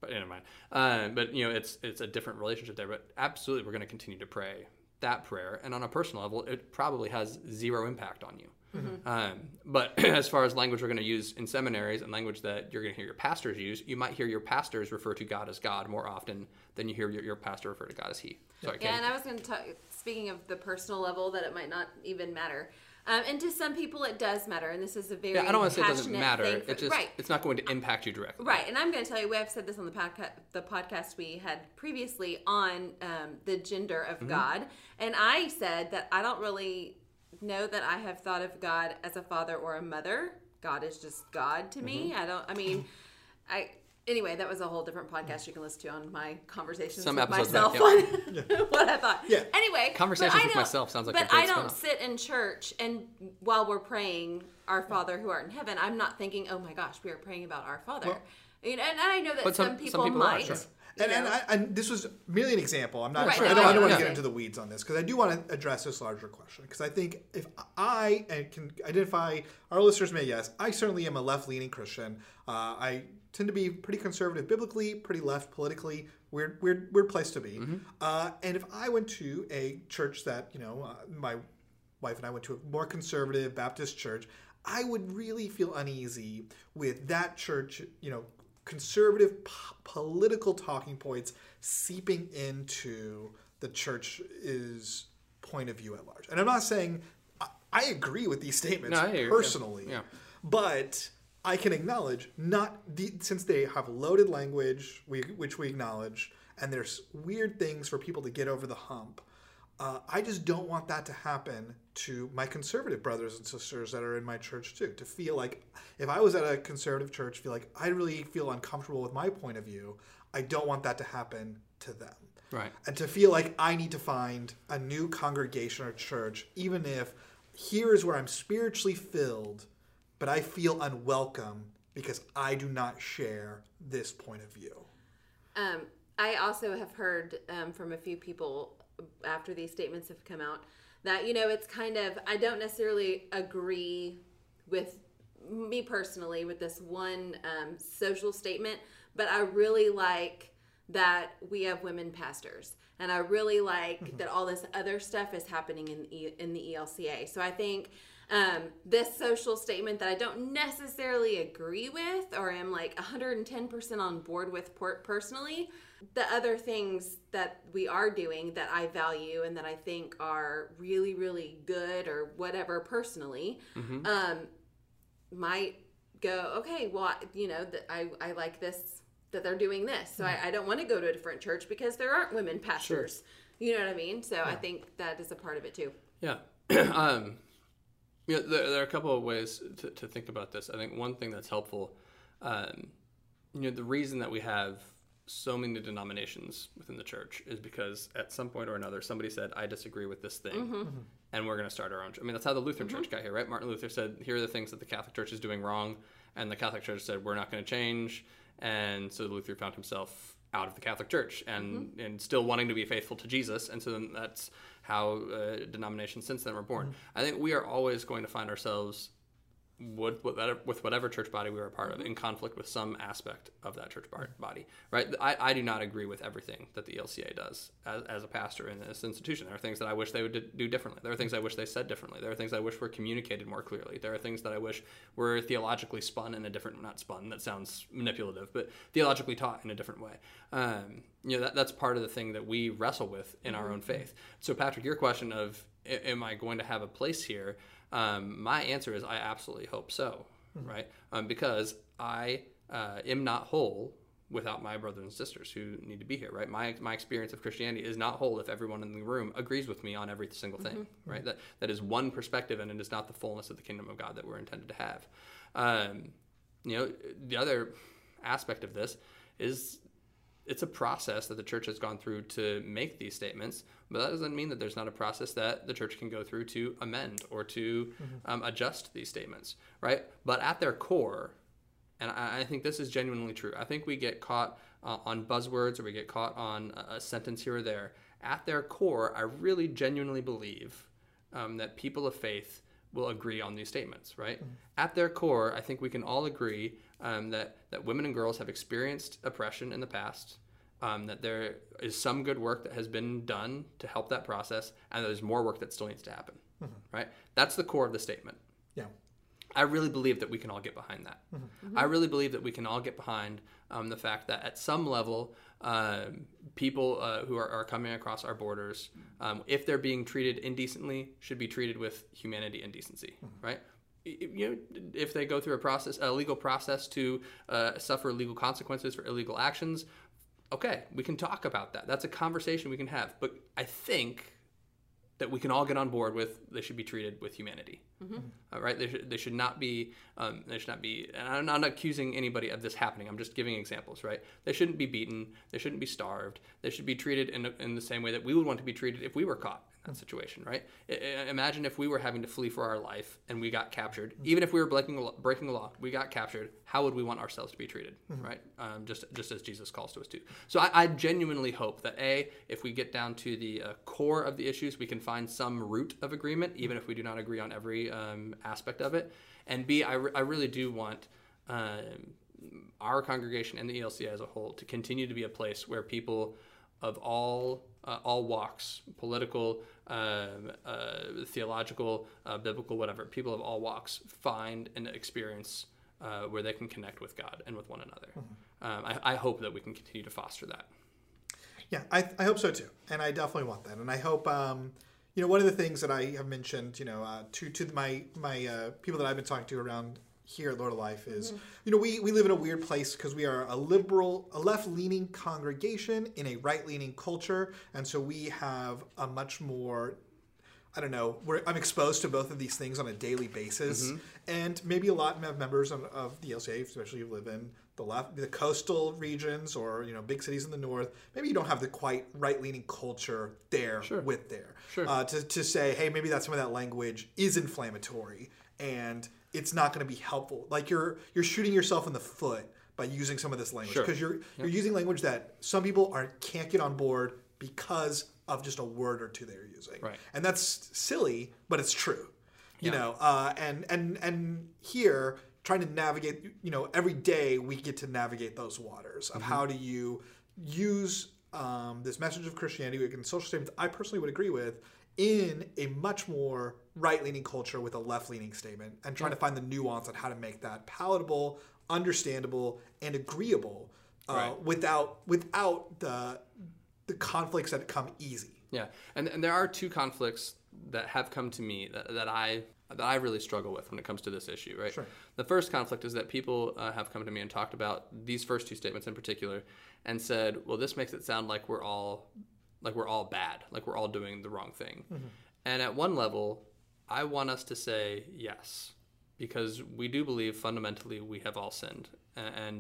but never mind. Uh, but you know, it's it's a different relationship there. But absolutely, we're going to continue to pray that prayer, and on a personal level, it probably has zero impact on you. Mm-hmm. Um, but as far as language we're going to use in seminaries and language that you're going to hear your pastors use, you might hear your pastors refer to God as God more often than you hear your, your pastor refer to God as He. Sorry, yeah, and I was going to talk, speaking of the personal level, that it might not even matter. Um, and to some people it does matter, and this is a very yeah, I don't want to say it doesn't matter. For, it just right. It's not going to impact you directly. Right, and I'm going to tell you, I've said this on the podcast, the podcast we had previously on um, the gender of mm-hmm. God, and I said that I don't really know that I have thought of God as a father or a mother. God is just God to me. Mm-hmm. I don't. I mean, I. Anyway, that was a whole different podcast you can listen to on my conversations Some with myself back, yeah. on what I thought. Yeah. Anyway, conversations with myself sounds like but a great I don't spin-off. sit in church and while we're praying, "Our Father who art in heaven," I'm not thinking, "Oh my gosh, we are praying about our Father." Well, you know, and I know that some, some people, some people might. Are, sure. And, and, I, and this was merely an example. I'm not. Right, sure, no, I don't, I don't want to get into the weeds on this because I do want to address this larger question. Because I think if I and can identify, our listeners may yes, I certainly am a left-leaning Christian. Uh, I tend to be pretty conservative biblically, pretty left politically. Weird, weird, weird place to be. Mm-hmm. Uh, and if I went to a church that you know, uh, my wife and I went to a more conservative Baptist church, I would really feel uneasy with that church. You know. Conservative p- political talking points seeping into the church's point of view at large. And I'm not saying I, I agree with these statements no, personally, yeah. Yeah. but I can acknowledge not the, since they have loaded language, we, which we acknowledge, and there's weird things for people to get over the hump. Uh, I just don't want that to happen to my conservative brothers and sisters that are in my church too. To feel like if I was at a conservative church, feel like I really feel uncomfortable with my point of view. I don't want that to happen to them. Right. And to feel like I need to find a new congregation or church, even if here is where I'm spiritually filled, but I feel unwelcome because I do not share this point of view. Um, I also have heard um, from a few people after these statements have come out that, you know, it's kind of, I don't necessarily agree with me personally with this one um, social statement, but I really like that we have women pastors, and I really like mm-hmm. that all this other stuff is happening in the, in the E L C A. So I think um, this social statement that I don't necessarily agree with or am like one hundred ten percent on board with personally, the other things that we are doing that I value and that I think are really, really good or whatever personally, mm-hmm. um, might go, okay, well, you know, that I, I like this, that they're doing this. So mm-hmm. I, I don't want to go to a different church because there aren't women pastors. Sure. You know what I mean? So yeah. I think that is a part of it too. Yeah. um, yeah, there, there are a couple of ways to, to think about this. I think one thing that's helpful, um, you know, the reason that we have so many denominations within the church is because at some point or another somebody said, I disagree with this thing, mm-hmm. Mm-hmm. and we're going to start our own church. I mean, that's how the Lutheran mm-hmm. church got here, right? Martin Luther said, here are the things that the Catholic Church is doing wrong, and the Catholic Church said, we're not going to change, and so Luther found himself out of the Catholic Church and, mm-hmm. and still wanting to be faithful to Jesus, and so then that's how uh, denominations since then were born. Mm-hmm. I think we are always going to find ourselves with whatever, with whatever church body we were a part of, in conflict with some aspect of that church body, right? I, I do not agree with everything that the E L C A does as, as a pastor in this institution. There are things that I wish they would do differently. There are things I wish they said differently. There are things I wish were communicated more clearly. There are things that I wish were theologically spun in a different, not spun, that sounds manipulative, but theologically taught in a different way. Um, you know, that, that's part of the thing that we wrestle with in our own faith. So Patrick, your question of, am I going to have a place here? Um, my answer is I absolutely hope so, mm-hmm. right? Um, because I uh, am not whole without my brothers and sisters who need to be here, right? My my experience of Christianity is not whole if everyone in the room agrees with me on every single thing, mm-hmm. right? That that is one perspective, and it is not the fullness of the kingdom of God that we're intended to have. Um, you know, the other aspect of this is it's a process that the church has gone through to make these statements, but that doesn't mean that there's not a process that the church can go through to amend or to mm-hmm. um, adjust these statements, right? But at their core, and I, I think this is genuinely true, I think we get caught uh, on buzzwords or we get caught on a, a sentence here or there. At their core, I really genuinely believe um, that people of faith will agree on these statements, right? Mm-hmm. At their core, I think we can all agree um, that, that women and girls have experienced oppression in the past, um, that there is some good work that has been done to help that process, and there's more work that still needs to happen, mm-hmm. right? That's the core of the statement. Yeah. I really believe that we can all get behind that. Mm-hmm. Mm-hmm. I really believe that we can all get behind um, the fact that at some level, um, people uh, who are, are coming across our borders, um, if they're being treated indecently, should be treated with humanity and decency, mm-hmm. right? You know, if they go through a process, a legal process to uh, suffer legal consequences for illegal actions, okay, we can talk about that. That's a conversation we can have. But I think that we can all get on board with they should be treated with humanity. Mm-hmm. All right, they should, they should not be um, they should not be. And I'm not accusing anybody of this happening. I'm just giving examples. Right, they shouldn't be beaten. They shouldn't be starved. They should be treated in in the same way that we would want to be treated if we were caught in that situation. Right. I, imagine if we were having to flee for our life and we got captured. Mm-hmm. Even if we were breaking breaking the law, we got captured. How would we want ourselves to be treated? Mm-hmm. Right. Um, just just as Jesus calls to us to. So I, I genuinely hope that a if we get down to the uh, core of the issues, we can find some root of agreement, even if we do not agree on every um, aspect of it. And B, I, re- I really do want um, our congregation and the E L C as a whole to continue to be a place where people of all uh, all walks, political, um, uh, theological, uh, biblical, whatever, people of all walks find an experience uh, where they can connect with God and with one another. Mm-hmm. Um, I, I hope that we can continue to foster that. Yeah, I, I hope so too. And I definitely want that. And I hope... Um, You know, one of the things that I have mentioned, you know, uh, to to my my uh, people that I've been talking to around here at Lord of Life is, mm-hmm. you know, we, we live in a weird place because we are a liberal, a left-leaning congregation in a right-leaning culture, and so we have a much more, I don't know, we're, I'm exposed to both of these things on a daily basis, mm-hmm. and maybe a lot of members of, of the E L C A, especially who live in the left, the coastal regions or, you know, big cities in the north, maybe you don't have the quite right-leaning culture there sure. with there. Sure. Uh, to, to say, hey, maybe that some of that language is inflammatory and it's not going to be helpful. Like you're you're shooting yourself in the foot by using some of this language because sure. you're yep. you're using language that some people aren't can't get on board because of just a word or two they're using. Right. And that's silly, but it's true. You yeah. know, uh, and and and here trying to navigate, you know, every day we get to navigate those waters of mm-hmm. how do you use um, this message of Christianity and social statements I personally would agree with in a much more right-leaning culture with a left-leaning statement and trying yeah. to find the nuance on how to make that palatable, understandable, and agreeable uh, right. without without the the conflicts that come easy. Yeah, and and there are two conflicts that have come to me that, that I that I really struggle with when it comes to this issue, right? Sure. The first conflict is that people uh, have come to me and talked about these first two statements in particular and said, well, this makes it sound like we're all like we're all bad, like we're all doing the wrong thing. Mm-hmm. And at one level, I want us to say yes, because we do believe fundamentally we have all sinned. And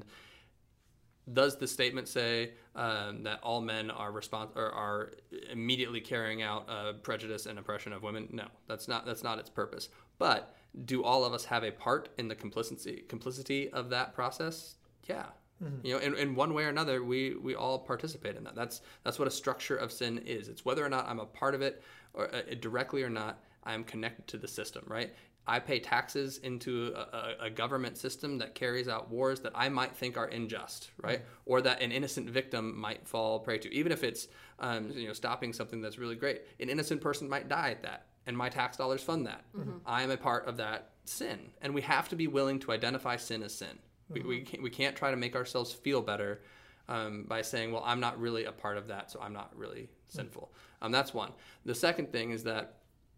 does the statement say um, that all men are respons- or are immediately carrying out uh, prejudice and oppression of women? No, that's not that's not its purpose. But do all of us have a part in the complicity complicity of that process? Yeah. Mm-hmm. You know, in, in one way or another, we, we all participate in that. That's that's what a structure of sin is. It's whether or not I'm a part of it, or uh, directly or not, I am connected to the system, right? I pay taxes into a, a government system that carries out wars that I might think are unjust, right? Mm-hmm. Or that an innocent victim might fall prey to. Even if it's um, you know stopping something that's really great, an innocent person might die at that, and my tax dollars fund that. Mm-hmm. I am a part of that sin, and we have to be willing to identify sin as sin. We we can't, we can't try to make ourselves feel better um, by saying, well, I'm not really a part of that, so I'm not really sinful. Um, that's one. The second thing is that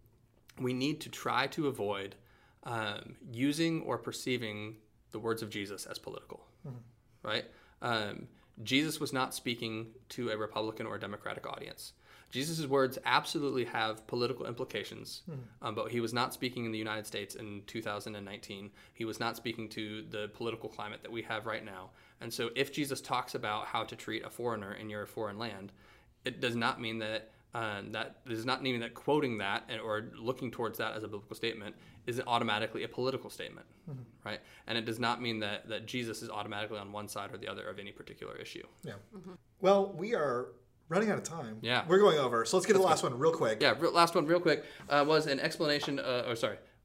we need to try to avoid um, using or perceiving the words of Jesus as political, mm-hmm. right? Um, Jesus was not speaking to a Republican or a Democratic audience. Jesus' words absolutely have political implications, mm-hmm. um, but he was not speaking in the United States in two thousand nineteen. He was not speaking to the political climate that we have right now. And so if Jesus talks about how to treat a foreigner in your foreign land, it does not mean that um, that does not mean that quoting that and, or looking towards that as a biblical statement is automatically a political statement, mm-hmm. right? And it does not mean that, that Jesus is automatically on one side or the other of any particular issue. Yeah. Mm-hmm. Well, we are running out of time. Yeah. We're going over. So let's get to the last one real quick. Yeah, last one real quick uh, was an explanation, uh, or sorry,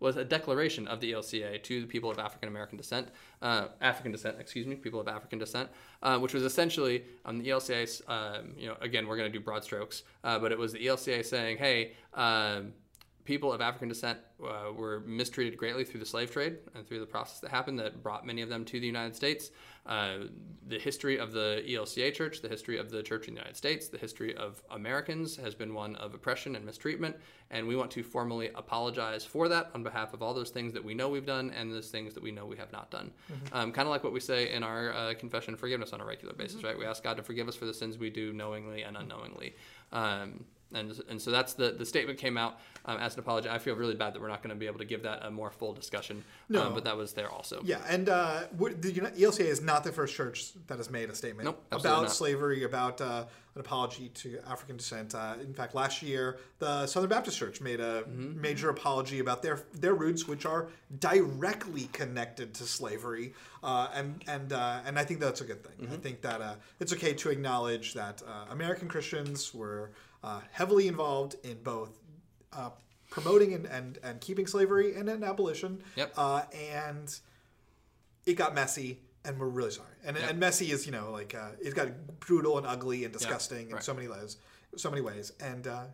was a declaration of the E L C A to the people of African American descent, uh, African descent, excuse me, people of African descent, uh, which was essentially um, the E L C A. Um, you know, again, we're going to do broad strokes, uh, but it was the E L C A saying, hey. Um, People of African descent uh, were mistreated greatly through the slave trade and through the process that happened that brought many of them to the United States. Uh, the history of the E L C A Church, the history of the Church in the United States, the history of Americans has been one of oppression and mistreatment, and we want to formally apologize for that on behalf of all those things that we know we've done and those things that we know we have not done. Mm-hmm. Um, kind of like what we say in our uh, confession of forgiveness on a regular basis, mm-hmm. right? We ask God to forgive us for the sins we do knowingly and unknowingly. Um, And, and so that's the, the statement came out um, as an apology. I feel really bad that we're not going to be able to give that a more full discussion, no. um, but that was there also. Yeah, and uh, the E L C A is not the first church that has made a statement nope, about not. slavery, about uh, an apology to African descent. Uh, in fact, last year, the Southern Baptist Church made a mm-hmm. major apology about their their roots, which are directly connected to slavery, uh, and and uh, and I think that's a good thing. Mm-hmm. I think that uh, it's okay to acknowledge that uh, American Christians were Uh, heavily involved in both uh, promoting and, and, and keeping slavery and in abolition. Yep. Uh, and it got messy, and we're really sorry. And, yep. and messy is, you know, like, uh, it got brutal and ugly and disgusting yep. in right. so many ways. So many ways. And uh,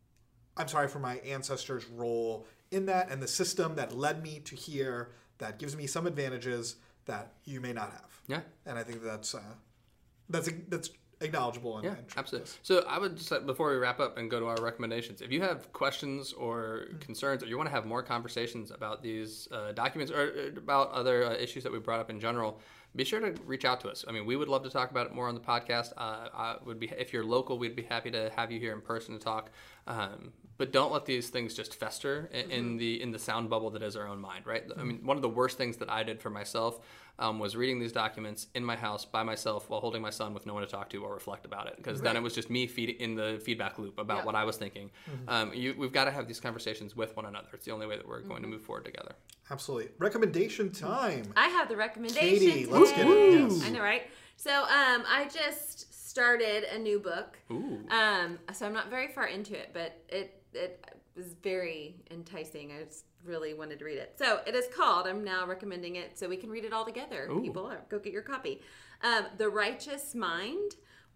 I'm sorry for my ancestors' role in that and the system that led me to here that gives me some advantages that you may not have. Yeah. And I think that's uh, that's that's acknowledgeable. And, yeah, and absolutely. So I would just, before we wrap up and go to our recommendations, if you have questions or mm-hmm. concerns, or you want to have more conversations about these uh, documents or about other uh, issues that we brought up in general, be sure to reach out to us. I mean, we would love to talk about it more on the podcast. Uh, I would be, if you're local, we'd be happy to have you here in person to talk. Um, but don't let these things just fester in, mm-hmm. in the in the sound bubble that is our own mind, right? Mm-hmm. I mean, one of the worst things that I did for myself um, was reading these documents in my house by myself while holding my son with no one to talk to or reflect about it, because right. then it was just me feeding in the feedback loop about yeah. what I was thinking. Mm-hmm. Um, you, we've got to have these conversations with one another. It's the only way that we're mm-hmm. going to move forward together. Absolutely. Recommendation time. I have the recommendation. Katie, let's get it. Yes. I know, right? So um, I just started a new book. Ooh. Um, so I'm not very far into it, but it it was very enticing. I just really wanted to read it. So it is called, I'm now recommending it so we can read it all together. Ooh. People, go get your copy. Um, The Righteous Mind,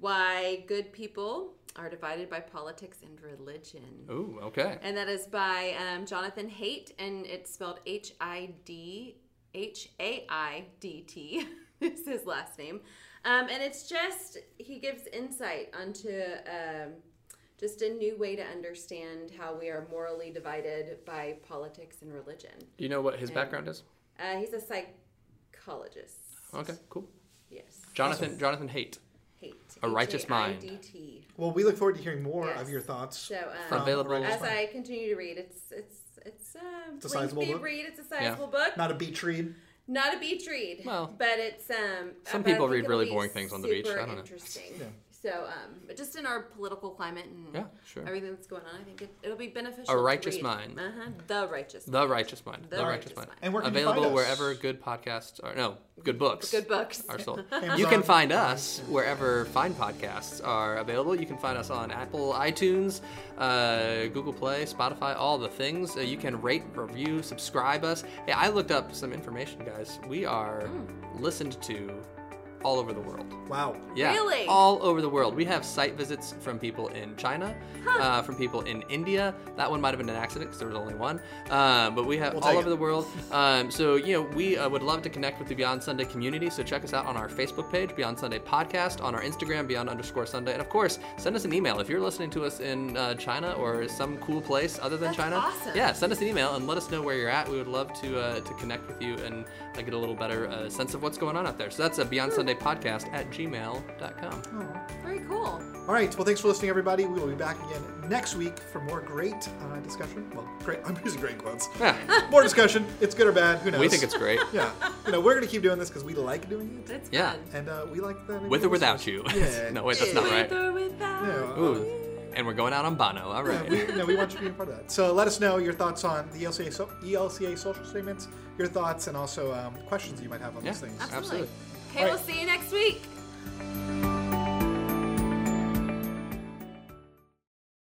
Why Good People Are Divided by Politics and Religion. Ooh, okay. And that is by um, Jonathan Haidt, and it's spelled H I D, H A I D T is his last name. Um, and it's just, he gives insight onto um, just a new way to understand how we are morally divided by politics and religion. Do you know what his and, background is? Uh, he's a psychologist. Okay, cool. Yes. Jonathan awesome. Jonathan Haidt. Haidt. A Righteous Mind. Well, we look forward to hearing more yes. of your thoughts. So, um, from available as I continue to read, it's it's it's, uh, it's a sizable book. read. It's a sizable yeah. book. Not a beach read. Not a beach read. Well, but it's um. Some but people I think read really it'll be boring things on the beach. I don't know. Interesting. Yeah. So, um, but just in our political climate and yeah, sure. everything that's going on, I think it, it'll be beneficial. A Righteous to Mind. Uh huh. The Righteous. The Mind. Righteous Mind. The, the Righteous, Righteous Mind. Mind. And where can available you find us? wherever good podcasts are. No, good books. Good books are sold. Amazon. You can find us wherever fine podcasts are available. You can find us on Apple, iTunes, uh, Google Play, Spotify, all the things. Uh, you can rate, review, subscribe us. Hey, I looked up some information, guys. We are mm. listened to all over the world. Wow. Yeah. Really? All over the world. We have site visits from people in China, huh. uh, from people in India. That one might have been an accident because there was only one. Um, but we have we'll all over it. the world. Um, so, you know, we uh, would love to connect with the Beyond Sunday community. So check us out on our Facebook page, Beyond Sunday Podcast, on our Instagram, Beyond underscore Sunday. And of course, send us an email. If you're listening to us in uh, China or some cool place other than That's China, awesome. yeah, send us an email and let us know where you're at. We would love to uh, to connect with you and uh, get a little better uh, sense of what's going on out there. So that's a Beyond Sunday Podcast at gmail dot com. Oh. Very cool. All right. Well, thanks for listening, everybody. We will be back again next week for more great uh, discussion. Well, great. I'm using great quotes. Yeah. More discussion. It's good or bad. Who knows? We think it's great. Yeah. You know, we're going to keep doing this because we like doing it. It's yeah. fun. And uh, we like that. With or without you. Yeah. No, wait, that's not right. With or without. Yeah. Ooh. And we're going out on Bono. All right. Yeah, we, no, we want you to be a part of that. So let us know your thoughts on the E L C A, so, E L C A social statements, your thoughts, and also um, questions you might have on yeah, these things. Absolutely. Absolutely. Okay, All we'll right. see you next week.